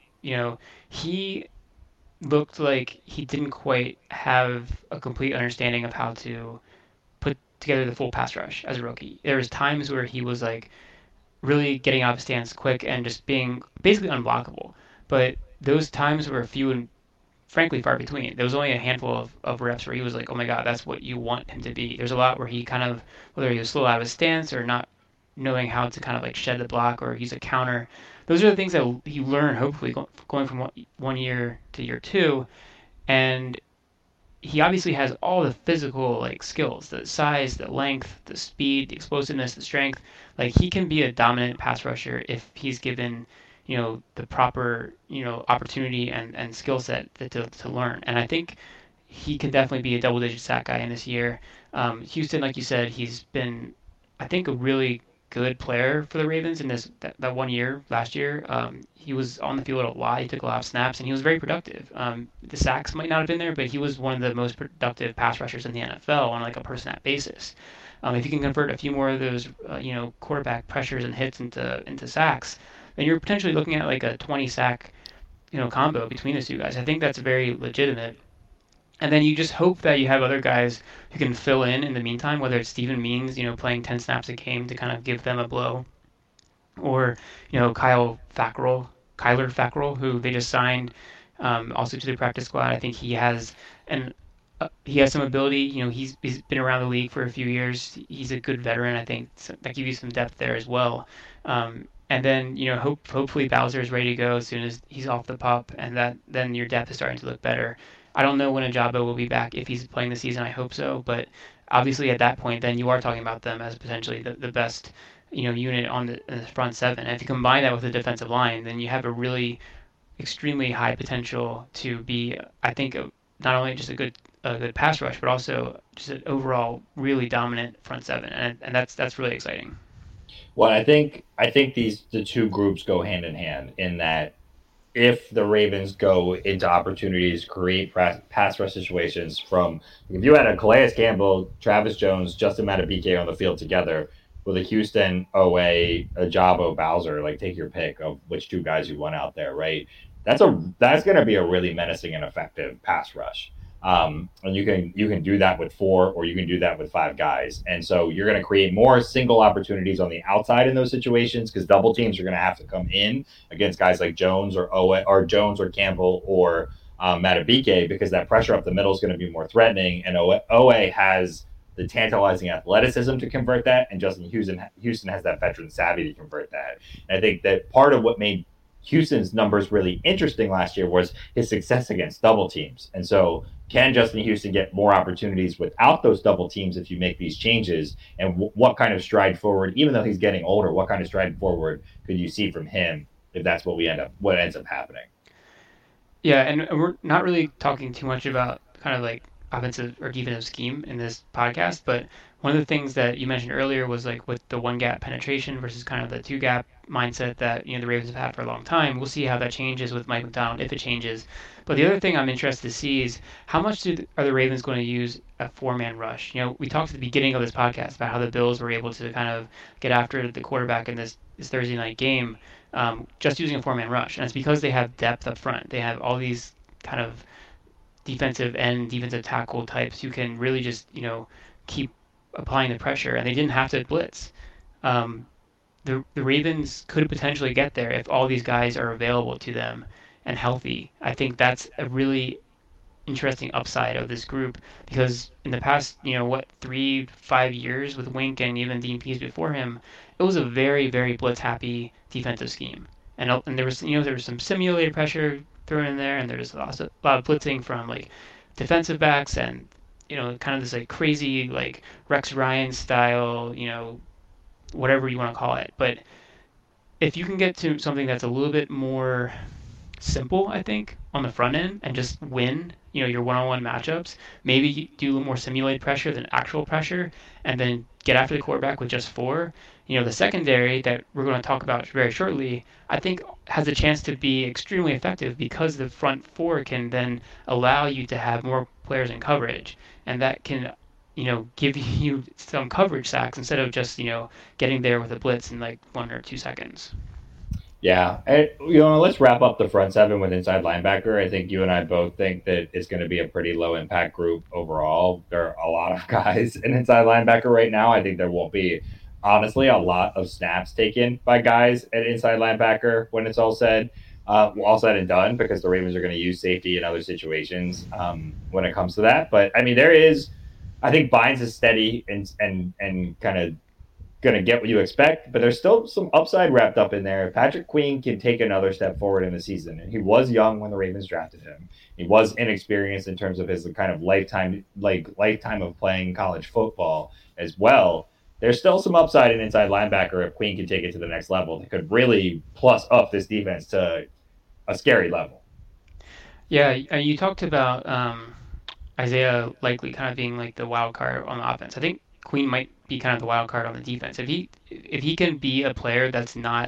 he looked like he didn't quite have a complete understanding of how to put together the full pass rush as a rookie. There was times where he was like really getting out of stance quick and just being basically unblockable. But those times were few and frankly far between. There was only a handful of reps where he was like, oh my God, that's what you want him to be. There's a lot where he kind of, whether he was slow out of his stance or not knowing how to kind of like shed the block or use a counter. Those are the things that he learned, hopefully, going from one year to year two. And he obviously has all the physical like skills, the size, the length, the speed, the explosiveness, the strength. Like he can be a dominant pass rusher if he's given, the proper, opportunity and skill set to learn. And I think he can definitely be a double-digit sack guy in this year. Houston, like you said, he's been, I think, a really good player for the Ravens in that 1 year last year. He was on the field a lot. He took a lot of snaps, and he was very productive. The sacks might not have been there, but he was one of the most productive pass rushers in the NFL on like a per snap basis. If you can convert a few more of those, quarterback pressures and hits into sacks, then you're potentially looking at like a 20 sack, combo between the two guys. I think that's very legitimate. And then you just hope that you have other guys who can fill in the meantime, whether it's Steven Means, playing 10 snaps a game to kind of give them a blow, or, Kyler Fackrell, who they just signed also to the practice squad. I think he has some ability. He's been around the league for a few years. He's a good veteran. I think so that gives you some depth there as well. And then, hopefully Bowser is ready to go as soon as he's off the pup, and then your depth is starting to look better. I don't know when Ojabo will be back, if he's playing the season. I hope so. But obviously at that point, then you are talking about them as potentially the best, unit in the front seven. And if you combine that with the defensive line, then you have a really extremely high potential to be, I think, not only just a good pass rush, but also just an overall really dominant front seven, and that's really exciting. Well, I think the two groups go hand in hand in that if the Ravens go into opportunities, create pass rush situations from if you had a Calais Campbell, Travis Jones, Justin Madubuike on the field together with a Houston, Owe, Ajabo, Bowser, like take your pick of which two guys you want out there, right? That's going to be a really menacing and effective pass rush. And you can do that with 4, or you can do that with 5 guys. And so you're going to create more single opportunities on the outside in those situations because double teams are going to have to come in against guys like Jones or Owe, or Jones or Campbell or Madubuike, because that pressure up the middle is going to be more threatening. And Owe has the tantalizing athleticism to convert that, and Justin Houston has that veteran savvy to convert that. And I think that part of what made Houston's numbers really interesting last year was his success against double teams. And so can Justin Houston get more opportunities without those double teams if you make these changes? And what kind of stride forward, even though he's getting older, what kind of stride forward could you see from him if that's what ends up happening? Yeah, and we're not really talking too much about kind of like offensive or defensive scheme in this podcast, but one of the things that you mentioned earlier was like with the one gap penetration versus kind of the two gap mindset that the Ravens have had for a long time. We'll see how that changes with Mike Macdonald, if it changes. But the other thing I'm interested to see is how much are the Ravens going to use a 4-man rush? We talked at the beginning of this podcast about how the Bills were able to kind of get after the quarterback in this Thursday night game, just using a 4-man rush, and it's because they have depth up front. They have all these kind of defensive end, defensive tackle types who can really just, keep applying the pressure, and they didn't have to blitz. The Ravens could potentially get there if all these guys are available to them and healthy. I think that's a really interesting upside of this group because in the past, 3-5 years with Wink and even Dean Pease before him, it was a very, very blitz-happy defensive scheme. And there was some simulated pressure thrown in there, and there's a lot of blitzing from like defensive backs and kind of this like crazy like Rex Ryan style, whatever you want to call it. But if you can get to something that's a little bit more simple, I think, on the front end and just win, your one-on-one matchups, maybe do a little more simulated pressure than actual pressure, and then get after the quarterback with just 4. The secondary that we're going to talk about very shortly, I think has a chance to be extremely effective because the front 4 can then allow you to have more players in coverage, and that can give you some coverage sacks instead of just, getting there with a blitz in like 1 or 2 seconds. Yeah. And, let's wrap up the front 7 with inside linebacker. I think you and I both think that it's going to be a pretty low impact group overall. There are a lot of guys in inside linebacker right now. I think there won't be, honestly, a lot of snaps taken by guys at inside linebacker when it's all said and done, because the Ravens are going to use safety in other situations when it comes to that. But I mean, I think Bynes is steady and kind of going to get what you expect, but there's still some upside wrapped up in there. Patrick Queen can take another step forward in the season, and he was young when the Ravens drafted him. He was inexperienced in terms of his kind of lifetime of playing college football as well. There's still some upside in inside linebacker if Queen can take it to the next level. They could really plus up this defense to a scary level. Yeah, you talked about Isaiah Likely kind of being like the wild card on the offense. I think Queen might be kind of the wild card on the defense. If he can be a player that's not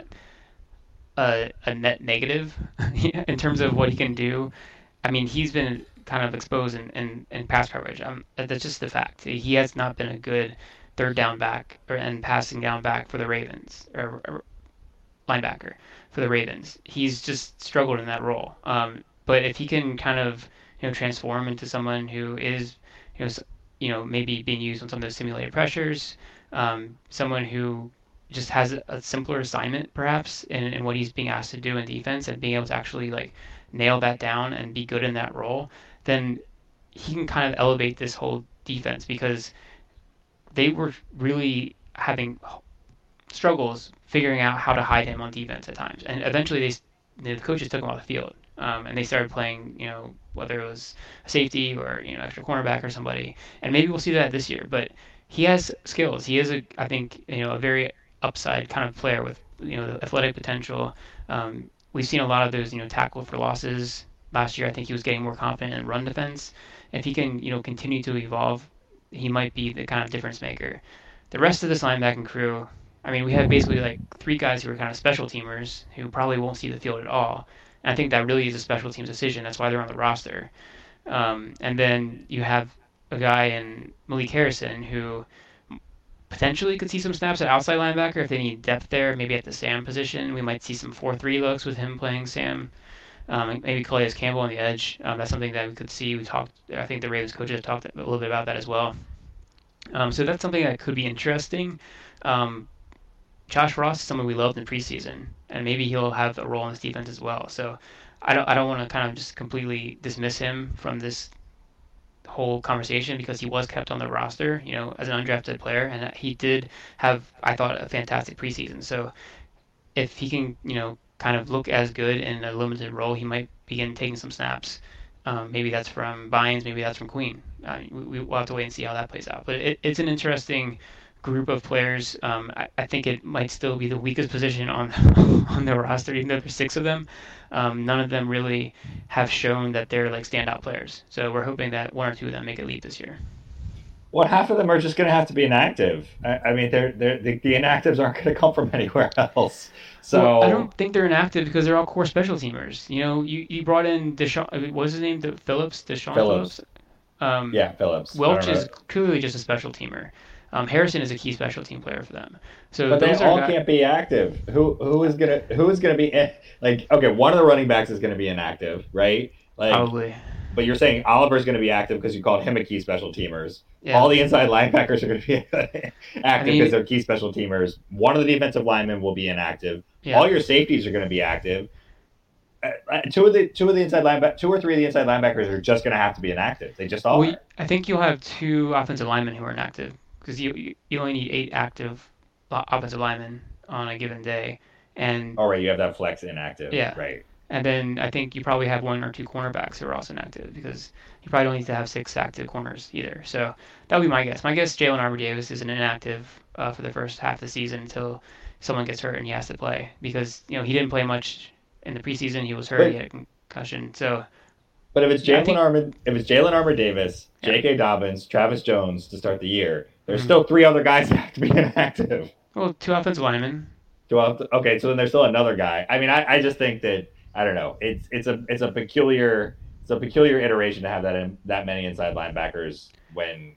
a net negative in terms of what he can do, I mean, he's been kind of exposed in pass coverage. That's just the fact. He has not been a good third down back and passing down back for the Ravens, or linebacker for the Ravens. He's just struggled in that role. But if he can kind of transform into someone who is maybe being used on some of those simulated pressures, someone who just has a simpler assignment perhaps in what he's being asked to do in defense, and being able to actually like nail that down and be good in that role, then he can kind of elevate this whole defense, because they were really having struggles figuring out how to hide him on defense at times. And eventually the coaches took him off the field, and they started playing, whether it was a safety or, extra cornerback or somebody. And maybe we'll see that this year. But he has skills. He is, I think, a very upside kind of player with the athletic potential. We've seen a lot of those tackle for losses last year. I think he was getting more confident in run defense. If he can continue to evolve, he might be the kind of difference maker. The rest of this linebacking crew, I mean, we have basically like three guys who are kind of special teamers who probably won't see the field at all. And I think that really is a special teams decision. That's why they're on the roster. And then you have a guy in Malik Harrison who potentially could see some snaps at outside linebacker if they need depth there. Maybe at the Sam position, we might see some 4-3 looks with him playing Sam. Maybe Calais Campbell on the edge. That's something that we could see. I think the Ravens coaches have talked a little bit about that as well. So that's something that could be interesting. Josh Ross is someone we loved in preseason, and maybe he'll have a role in this defense as well. So I don't want to kind of just completely dismiss him from this whole conversation because he was kept on the roster, as an undrafted player, and he did have, I thought, a fantastic preseason. So if he can, kind of look as good in a limited role, he might begin taking some snaps. Maybe that's from Bynes, maybe that's from Queen. We'll have to wait and see how that plays out. But it's an interesting group of players. I think it might still be the weakest position on on the roster, even though there's 6 of them. None of them really have shown that they're like standout players. So we're hoping that 1 or 2 of them make a leap this year. Well, half of them are just going to have to be inactive. I mean, the inactives aren't going to come from anywhere else. So well, I don't think they're inactive because they're all core special teamers. You brought in Deshaun. What was his name? Deshaun Phillips. Yeah, Phillips. Welch is clearly just a special teamer. Harrison is a key special team player for them. So but they all can't be active. Who is gonna be like? Okay, one of the running backs is gonna be inactive, right? Like, probably. But you're saying Oliver's going to be active because you called him a key special teamers. Yeah. All the inside linebackers are going to be active because they're key special teamers. One of the defensive linemen will be inactive. Yeah. All your safeties are going to be active. 2 or 3 of the inside linebackers are just going to have to be inactive. They just all. I think you'll have 2 offensive linemen who are inactive because you only need 8 active offensive linemen on a given day. And all right, you have that flex inactive. Yeah. Right. And then I think you probably have 1 or 2 cornerbacks who are also inactive because you probably don't need to have 6 active corners either. So that would be my guess. My guess Jalen Armour-Davis is an inactive for the first half of the season until someone gets hurt and he has to play because he didn't play much in the preseason. He was hurt. He had a concussion. So. But if it's Jalen Armour-Davis, J.K. Dobbins, Travis Jones to start the year, there's still 3 other guys that have to be inactive. Well, 2 offensive linemen. Okay, so then there's still another guy. I mean, I just think that. I don't know. It's a peculiar iteration to have that many inside linebackers when.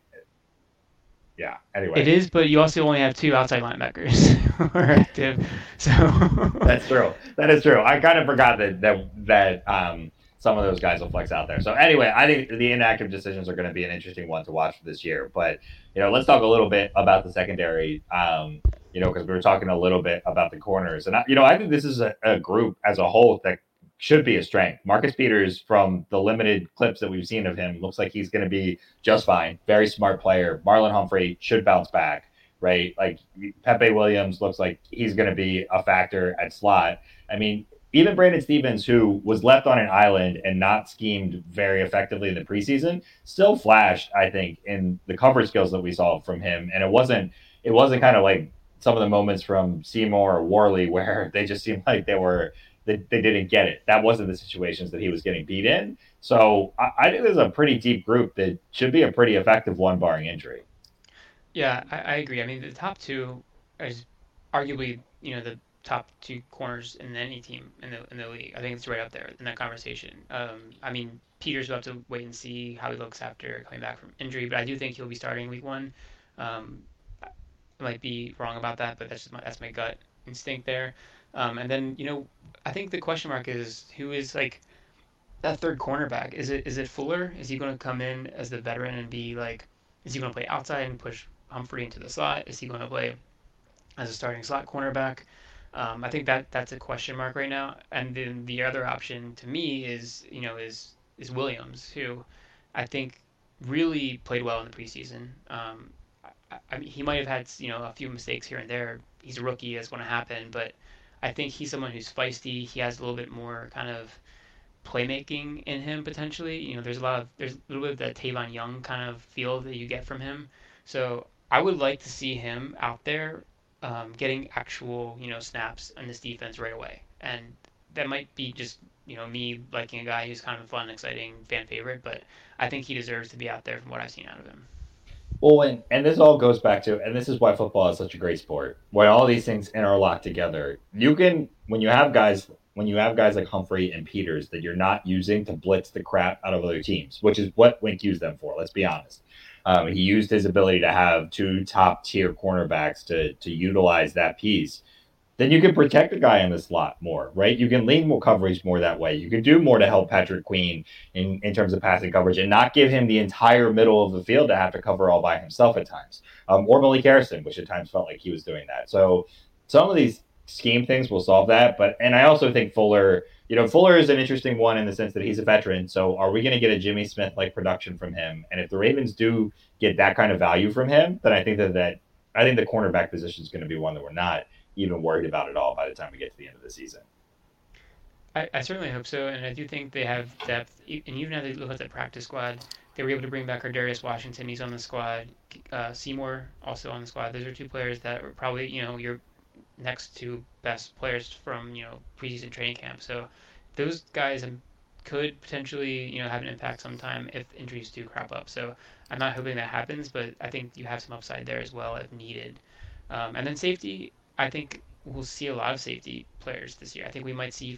Yeah. Anyway. It is, but you also only have 2 outside linebackers who are active. So. That's true. That is true. I kind of forgot that some of those guys will flex out there. So anyway, I think the inactive decisions are going to be an interesting one to watch this year. But let's talk a little bit about the secondary. Because we were talking a little bit about the corners, and I think this is a group as a whole that should be a strength. Marcus Peters, from the limited clips that we've seen of him, looks like he's going to be just fine. Very smart player. Marlon Humphrey should bounce back, right? Like Pepe Williams looks like he's going to be a factor at slot. I mean, even Brandon Stevens, who was left on an island and not schemed very effectively in the preseason, still flashed, I think, in the coverage skills that we saw from him. And it wasn't kind of like some of the moments from Seymour or Worley where they just seemed like they didn't get it. That wasn't the situations that he was getting beat in. So I think there's a pretty deep group that should be a pretty effective one, barring injury. Yeah, I agree. I mean, the top 2 is arguably, the top 2 corners in any team in the league. I think it's right up there in that conversation. I mean, Peters will have to wait and see how he looks after coming back from injury, but I do think he'll be starting week 1. I might be wrong about that, but that's my gut instinct there. And then I think the question mark is who is like that third cornerback. Is it Fuller? Is he going to come in as the veteran and be like? Is he going to play outside and push Humphrey into the slot? Is he going to play as a starting slot cornerback? I think that's a question mark right now. And then the other option to me is Williams, who I think really played well in the preseason. I mean, he might have had a few mistakes here and there. He's a rookie, that's going to happen. But I think he's someone who's feisty. He has a little bit more kind of playmaking in him potentially. There's a little bit of that Tavon Young kind of feel that you get from him. So I would like to see him out there getting actual, snaps on this defense right away. And that might be just, me liking a guy who's kind of a fun, exciting fan favorite, but I think he deserves to be out there from what I've seen out of him. Well, and this all goes back to, and this is why football is such a great sport. When all these things interlock together, you can, when you have guys like Humphrey and Peters that you're not using to blitz the crap out of other teams, which is what Wink used them for. Let's be honest. He used his ability to have two top tier cornerbacks to utilize that piece. Then you can protect the guy in the slot more, right? You can lean more coverage more that way. You can do more to help Patrick Queen in terms of passing coverage and not give him the entire middle of the field to have to cover all by himself at times. Or Malik Harrison, which at times felt like he was doing that. So some of these scheme things will solve that. And I also think Fuller, Fuller is an interesting one in the sense that he's a veteran. So are we going to get a Jimmy Smith-like production from him? And if the Ravens do get that kind of value from him, then I think I think the cornerback position is going to be one that we're not even worried about it all by the time we get to the end of the season. I certainly hope so, and I do think they have depth. And even as they look at the practice squad, they were able to bring back Darius Washington. He's on the squad. Seymour also on the squad. Those are two players that are probably your next two best players from preseason training camp. So those guys could potentially have an impact sometime if injuries do crop up. So I'm not hoping that happens, but I think you have some upside there as well if needed. And then safety, I think we'll see a lot of safety players this year. I think we might see,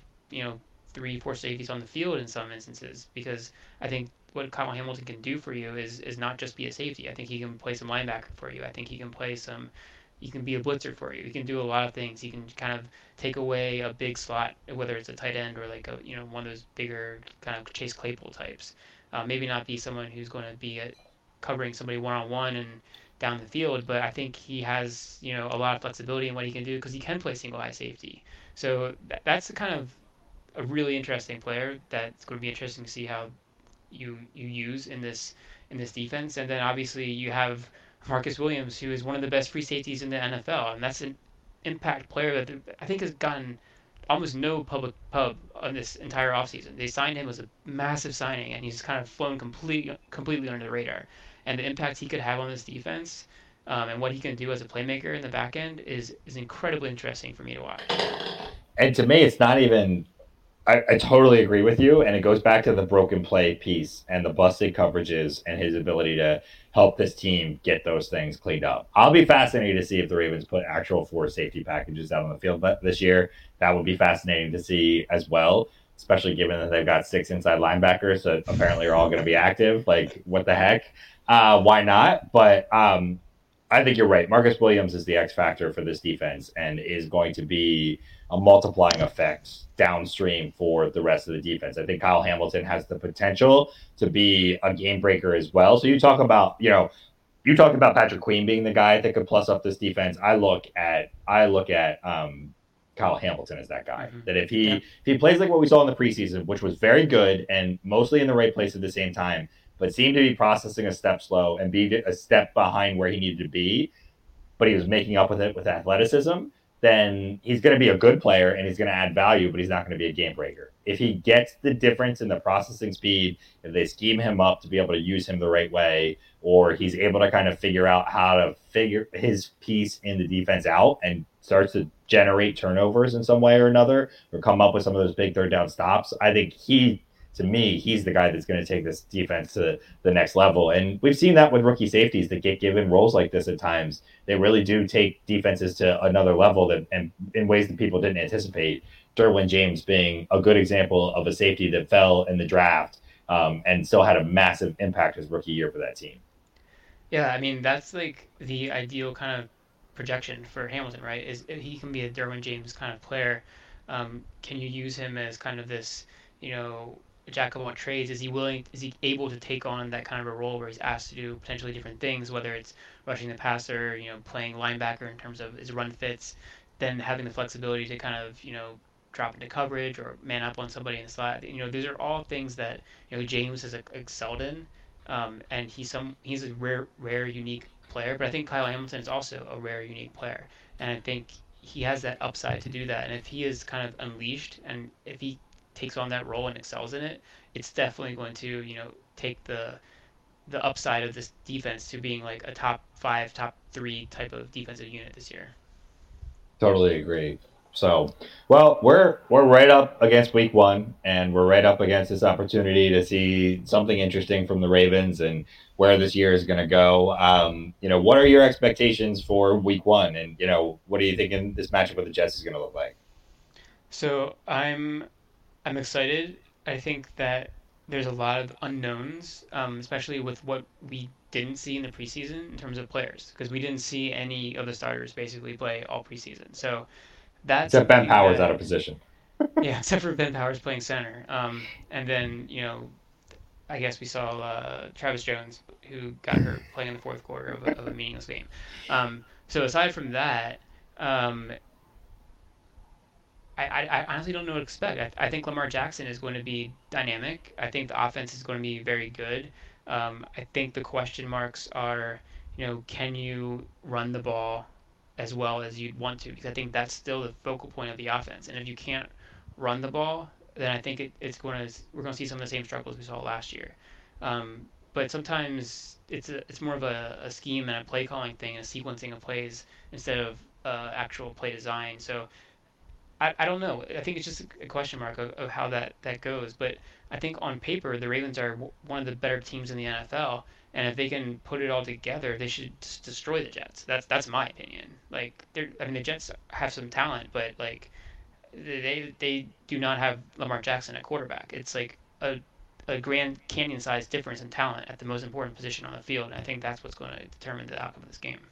3-4 safeties on the field in some instances, because I think what Kyle Hamilton can do for you is not just be a safety. I think he can play some linebacker for you. I think he can be a blitzer for you. He can do a lot of things. He can kind of take away a big slot, whether it's a tight end or like one of those bigger kind of Chase Claypool types. Maybe not be someone who's going to be covering somebody one-on-one and down the field, but I think he has a lot of flexibility in what he can do because he can play single high safety. So that's kind of a really interesting player that's going to be interesting to see how you use in this defense. And then obviously you have Marcus Williams, who is one of the best free safeties in the NFL, and that's an impact player that I think has gotten almost no public pub on this entire offseason. They signed him as a massive signing, and he's kind of flown completely under the radar. And the impact he could have on this defense, and what he can do as a playmaker in the back end is incredibly interesting for me to watch. And to me, it's not even. I totally agree with you, and it goes back to the broken play piece and the busted coverages and his ability to help this team get those things cleaned up. I'll be fascinated to see if the Ravens put actual 4 safety packages out on the field this year. That would be fascinating to see as well, especially given that they've got 6 inside linebackers that apparently are all going to be active. Like, what the heck? Why not? But I think you're right. Marcus Williams is the X factor for this defense and is going to be a multiplying effect downstream for the rest of the defense. I think Kyle Hamilton has the potential to be a game breaker as well. So you talk about, Patrick Queen being the guy that could plus up this defense. I look at Kyle Hamilton as that guy. Mm-hmm. That if he plays like what we saw in the preseason, which was very good and mostly in the right place at the same time, but seemed to be processing a step slow and be a step behind where he needed to be, but he was making up with it with athleticism, then he's going to be a good player and he's going to add value, but he's not going to be a game breaker. If he gets the difference in the processing speed, if they scheme him up to be able to use him the right way, or he's able to kind of figure out how to figure his piece in the defense out and starts to generate turnovers in some way or another, or come up with some of those big third down stops, I think to me, he's the guy that's going to take this defense to the next level. And we've seen that with rookie safeties that get given roles like this at times. They really do take defenses to another level and in ways that people didn't anticipate. Derwin James being a good example of a safety that fell in the draft and still had a massive impact his rookie year for that team. Yeah, I mean, that's like the ideal kind of projection for Hamilton, right? Is he can be a Derwin James kind of player. Can you use him as kind of this, a jack of all trades? Is he able to take on that kind of a role where he's asked to do potentially different things, whether it's rushing the passer, playing linebacker in terms of his run fits, then having the flexibility to kind of, drop into coverage or man up on somebody in the slot. These are all things that, James has excelled in. And he's a rare, unique player, but I think Kyle Hamilton is also a rare, unique player. And I think he has that upside to do that. And if he is kind of unleashed and if he takes on that role and excels in it, it's definitely going to, take the upside of this defense to being like a top 5, top 3 type of defensive unit this year. Totally agree. So, well, we're right up against week one, and we're right up against this opportunity to see something interesting from the Ravens and where this year is going to go. What are your expectations for week one, and what are you thinking this matchup with the Jets is going to look like? So I'm excited. I think that there's a lot of unknowns, especially with what we didn't see in the preseason in terms of players, because we didn't see any of the starters basically play all preseason. So that's Except Ben something Powers out that, of position. yeah, except for Ben Powers playing center. And then, I guess we saw Travis Jones, who got hurt playing in the fourth quarter of a meaningless game. So aside from that, um, I honestly don't know what to expect. I think Lamar Jackson is going to be dynamic. I think the offense is going to be very good. I think the question marks are, can you run the ball as well as you'd want to? Because I think that's still the focal point of the offense. And if you can't run the ball, then I think we're going to see some of the same struggles we saw last year. But sometimes it's more of a scheme and a play calling thing, a sequencing of plays instead of actual play design. So I don't know. I think it's just a question mark of how that goes. But I think on paper, the Ravens are one of the better teams in the NFL. And if they can put it all together, they should just destroy the Jets. That's my opinion. Like, the Jets have some talent, but like they do not have Lamar Jackson at quarterback. It's like a Grand Canyon sized difference in talent at the most important position on the field. And I think that's what's going to determine the outcome of this game.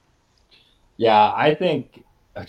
Yeah, I think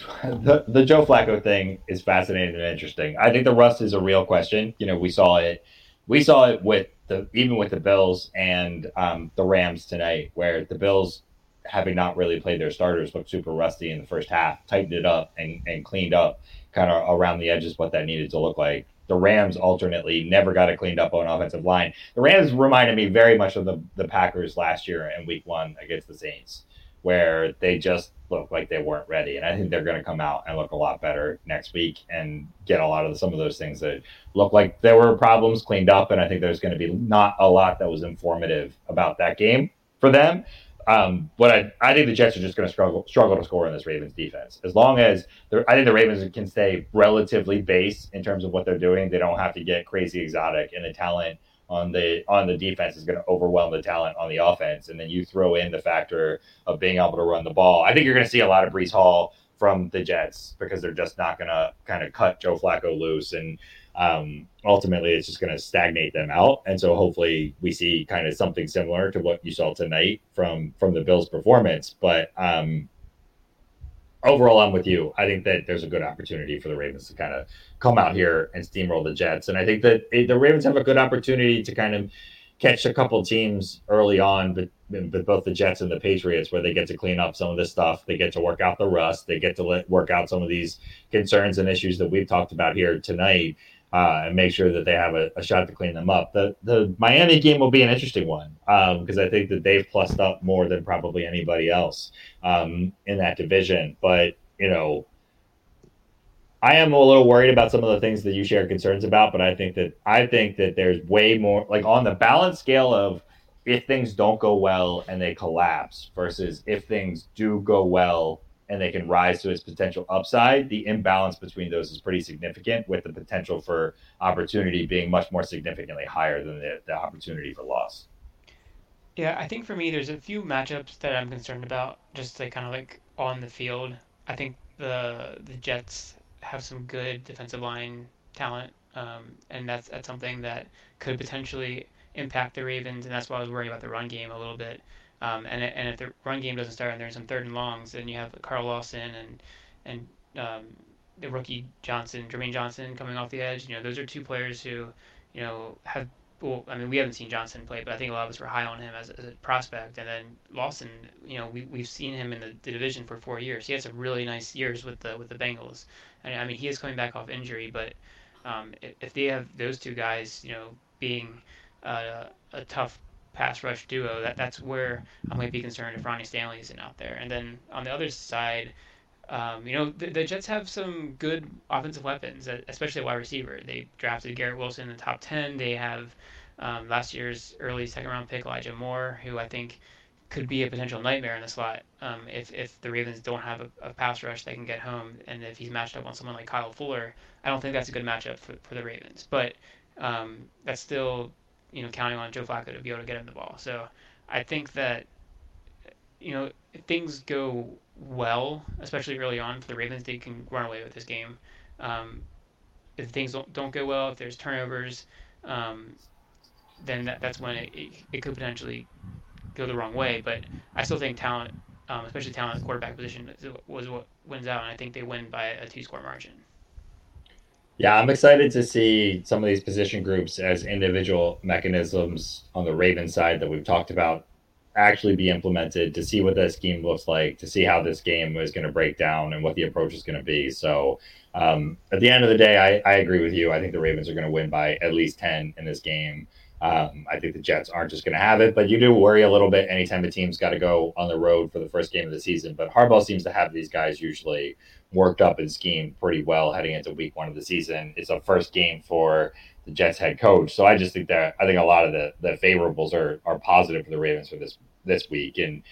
the Joe Flacco thing is fascinating and interesting. I think the rust is a real question. We saw it. We saw it with even with the Bills and the Rams tonight, where the Bills, having not really played their starters, looked super rusty in the first half, tightened it up and cleaned up kind of around the edges what that needed to look like. The Rams alternately never got it cleaned up on offensive line. The Rams reminded me very much of the Packers last year in week one against the Saints, where they just looked like they weren't ready. And I think they're going to come out and look a lot better next week and get a lot of some of those things that look like there were problems cleaned up. And I think there's going to be not a lot that was informative about that game for them. But I think the Jets are just going to struggle to score in this Ravens defense. As long as I think the Ravens can stay relatively base in terms of what they're doing. They don't have to get crazy exotic, and the talent on the defense is going to overwhelm the talent on the offense. And then you throw in the factor of being able to run the ball. I think you're going to see a lot of Breece Hall from the Jets because they're just not going to kind of cut Joe Flacco loose. And ultimately it's just going to stagnate them out. And so hopefully we see kind of something similar to what you saw tonight from the Bills performance. But overall, I'm with you. I think that there's a good opportunity for the Ravens to kind of come out here and steamroll the Jets. And I think that the Ravens have a good opportunity to kind of catch a couple teams early on, but both the Jets and the Patriots, where they get to clean up some of this stuff. They get to work out the rust. They get to work out some of these concerns and issues that we've talked about here tonight, and make sure that they have a shot to clean them up. The Miami game will be an interesting one because I think that they've plussed up more than probably anybody else in that division. But, I am a little worried about some of the things that you share concerns about, but I think that there's way more, like on the balance scale of if things don't go well and they collapse versus if things do go well and they can rise to its potential upside, the imbalance between those is pretty significant, with the potential for opportunity being much more significantly higher than the opportunity for loss. Yeah, I think for me, there's a few matchups that I'm concerned about, just like kind of like on the field. I think the Jets have some good defensive line talent, and that's something that could potentially impact the Ravens, and that's why I was worried about the run game a little bit. And if the run game doesn't start and there's some third and longs, then you have Carl Lawson and the rookie Jermaine Johnson coming off the edge. Those are two players who, have. Well, I mean, we haven't seen Johnson play, but I think a lot of us were high on him as a prospect. And then Lawson, we've seen him in the division for 4 years. He had some really nice years with the Bengals. And I mean, he is coming back off injury, but if they have those two guys, being a tough pass rush duo, that's where I might be concerned if Ronnie Stanley isn't out there. And then on the other side, the Jets have some good offensive weapons, especially a wide receiver. They drafted Garrett Wilson in the top 10. They have last year's early second round pick Elijah Moore, who I think could be a potential nightmare in the slot if the Ravens don't have a pass rush that can get home, and if he's matched up on someone like Kyle Fuller, I don't think that's a good matchup for the Ravens. But that's still, counting on Joe Flacco to be able to get him the ball. So I think that, if things go well, especially early on for the Ravens, they can run away with this game. Um, if things don't go well, if there's turnovers, um, then that's when it could potentially go the wrong way. But I still think talent, especially talent at the quarterback position, was what wins out, and I think they win by a 2-score margin. Yeah, I'm excited to see some of these position groups as individual mechanisms on the Ravens side that we've talked about actually be implemented, to see what that scheme looks like, to see how this game is going to break down and what the approach is going to be. So at the end of the day, I agree with you. I think the Ravens are going to win by at least 10 in this game. I think the Jets aren't just going to have it, but you do worry a little bit anytime the team's got to go on the road for the first game of the season. But Harbaugh seems to have these guys usually worked up and schemed pretty well heading into week 1 of the season. It's a first game for the Jets head coach. So I just think that I think a lot of the favorables are positive for the Ravens for this week. And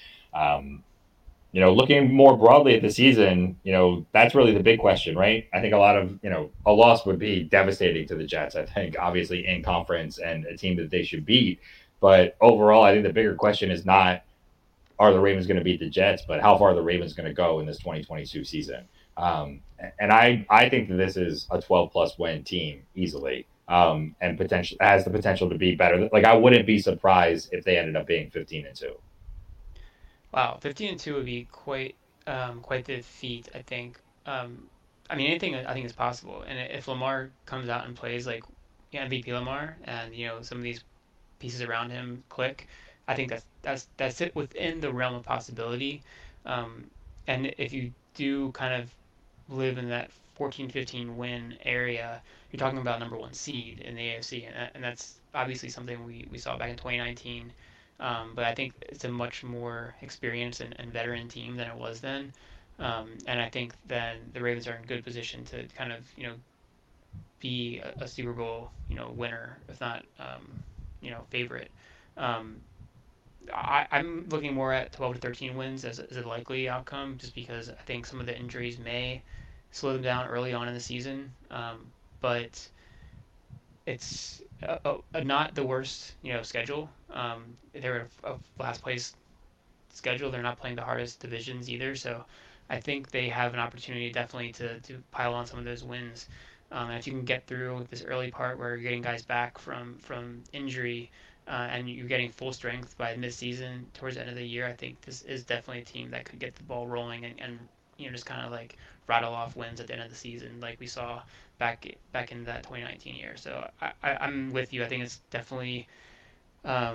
looking more broadly at the season, that's really the big question, right? I think a lot of, a loss would be devastating to the Jets, I think, obviously in conference and a team that they should beat. But overall, I think the bigger question is not, are the Ravens going to beat the Jets, but how far are the Ravens going to go in this 2022 season? And I think that this is a 12-plus win team easily, and has the potential to be better. Like, I wouldn't be surprised if they ended up being 15-2. Wow, 15-2 would be quite the feat, I think. Anything I think is possible. And if Lamar comes out and plays like MVP Lamar, and some of these pieces around him click, I think that's it within the realm of possibility. And if you do kind of live in that 14-15 win area, you're talking about number 1 seed in the AFC, and that's obviously something we saw back in 2019. But I think it's a much more experienced and veteran team than it was then. And I think then the Ravens are in good position to kind of, be a Super Bowl, winner, if not, favorite. I'm looking more at 12 to 13 wins as a likely outcome, just because I think some of the injuries may slow them down early on in the season. But it's not the worst, schedule. They're a last place schedule. They're not playing the hardest divisions either. So I think they have an opportunity definitely to pile on some of those wins. And if you can get through this early part where you're getting guys back from injury, and you're getting full strength by mid-season towards the end of the year, I think this is definitely a team that could get the ball rolling and just kind of like rattle off wins at the end of the season like we saw back in that 2019 year. So I'm with you. I think it's definitely I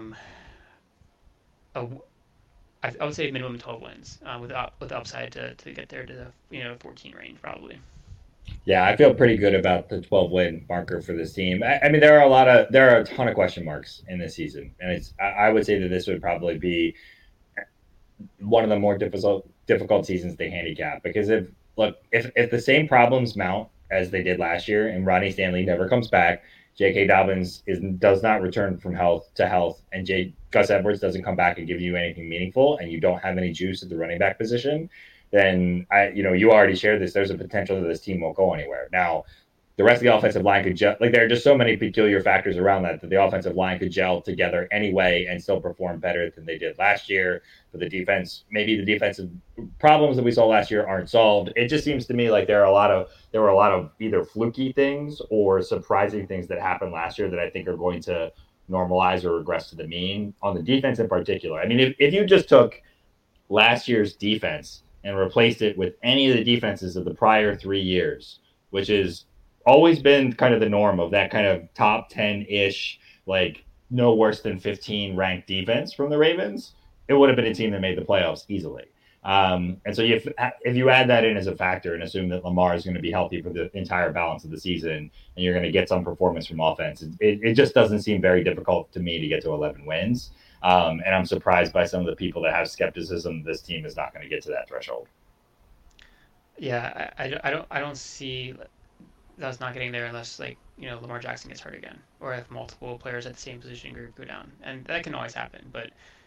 would say minimum 12 wins with upside to get there to the 14 range probably. Yeah, I feel pretty good about the 12-win marker for this team. I mean, there are a ton of question marks in this season, and I would say that this would probably be one of the more difficult seasons to handicap, because if the same problems mount as they did last year, and Ronnie Stanley never comes back, J.K. Dobbins does not return from health, and Gus Edwards doesn't come back and give you anything meaningful, and you don't have any juice at the running back position, then you already shared this. There's a potential that this team won't go anywhere. Now, the rest of the offensive line could gel. Like, there are just so many peculiar factors around that the offensive line could gel together anyway and still perform better than they did last year. But the defense, maybe the defensive problems that we saw last year aren't solved. It just seems to me like there were a lot of either fluky things or surprising things that happened last year that I think are going to normalize or regress to the mean on the defense in particular. I mean, if you just took last year's defense and replaced it with any of the defenses of the prior 3 years, which is always been kind of the norm of that kind of top 10-ish, like no worse than 15 ranked defense from the Ravens, it would have been a team that made the playoffs easily. And so if you add that in as a factor and assume that Lamar is going to be healthy for the entire balance of the season, and you're going to get some performance from offense, it just doesn't seem very difficult to me to get to 11 wins. And I'm surprised by some of the people that have skepticism this team is not going to get to that threshold. Yeah, I don't see us not getting there unless Lamar Jackson gets hurt again, or if multiple players at the same position group go down, and that can always happen. But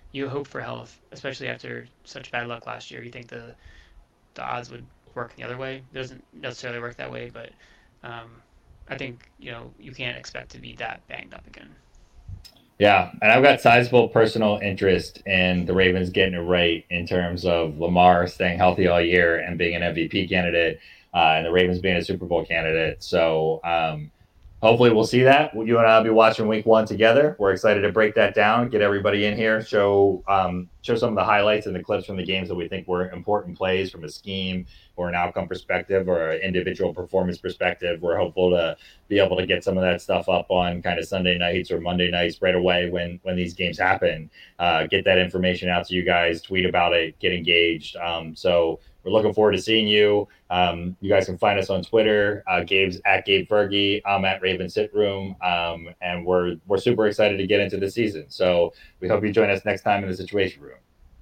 you hope for health, especially after such bad luck last year. You think the odds would work the other way. It doesn't necessarily work that way, but I think, you can't expect to be that banged up again. Yeah, and I've got sizable personal interest in the Ravens getting it right in terms of Lamar staying healthy all year and being an MVP candidate, and the Ravens being a Super Bowl candidate. So hopefully we'll see that. You and I will be watching Week 1 together. We're excited to break that down, get everybody in here, show some of the highlights and the clips from the games that we think were important plays from a scheme or an outcome perspective or an individual performance perspective. We're hopeful to be able to get some of that stuff up on kind of Sunday nights or Monday nights right away when these games happen. Get that information out to you guys, tweet about it, get engaged. So we're looking forward to seeing you. You guys can find us on Twitter. Gabe's at Gabe Fergie. I'm at Raven Sit Room. And we're super excited to get into the season. So we hope you join us next time in the Situation Room.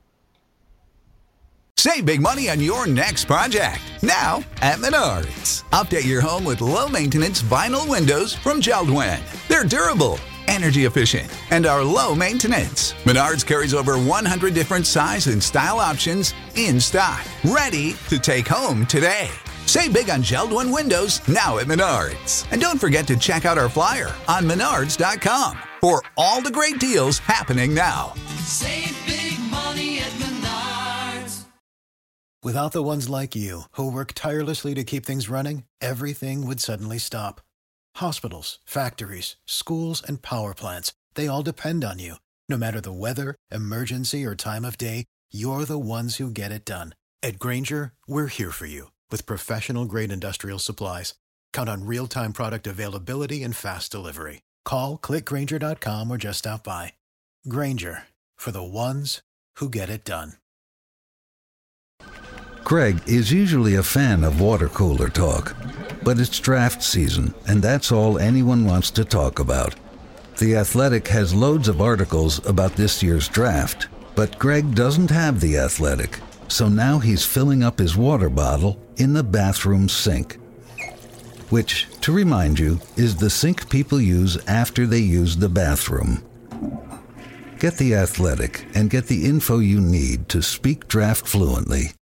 Save big money on your next project, now at Menards. Update your home with low-maintenance vinyl windows from JELD-WEN. They're durable, energy efficient, and are low maintenance. Menards carries over 100 different size and style options in stock, ready to take home today. Save big on JELD-WEN windows now at Menards. And don't forget to check out our flyer on menards.com for all the great deals happening now. Save big money at Menards. Without the ones like you, who work tirelessly to keep things running, everything would suddenly stop. Hospitals, factories, schools, and power plants, they all depend on you. No matter the weather, emergency, or time of day, you're the ones who get it done. At Grainger, we're here for you with professional-grade industrial supplies. Count on real-time product availability and fast delivery. Call, click Grainger.com, or just stop by. Grainger, for the ones who get it done. Greg is usually a fan of water cooler talk, but it's draft season, and that's all anyone wants to talk about. The Athletic has loads of articles about this year's draft, but Greg doesn't have The Athletic, so now he's filling up his water bottle in the bathroom sink, which, to remind you, is the sink people use after they use the bathroom. Get The Athletic and get the info you need to speak draft fluently.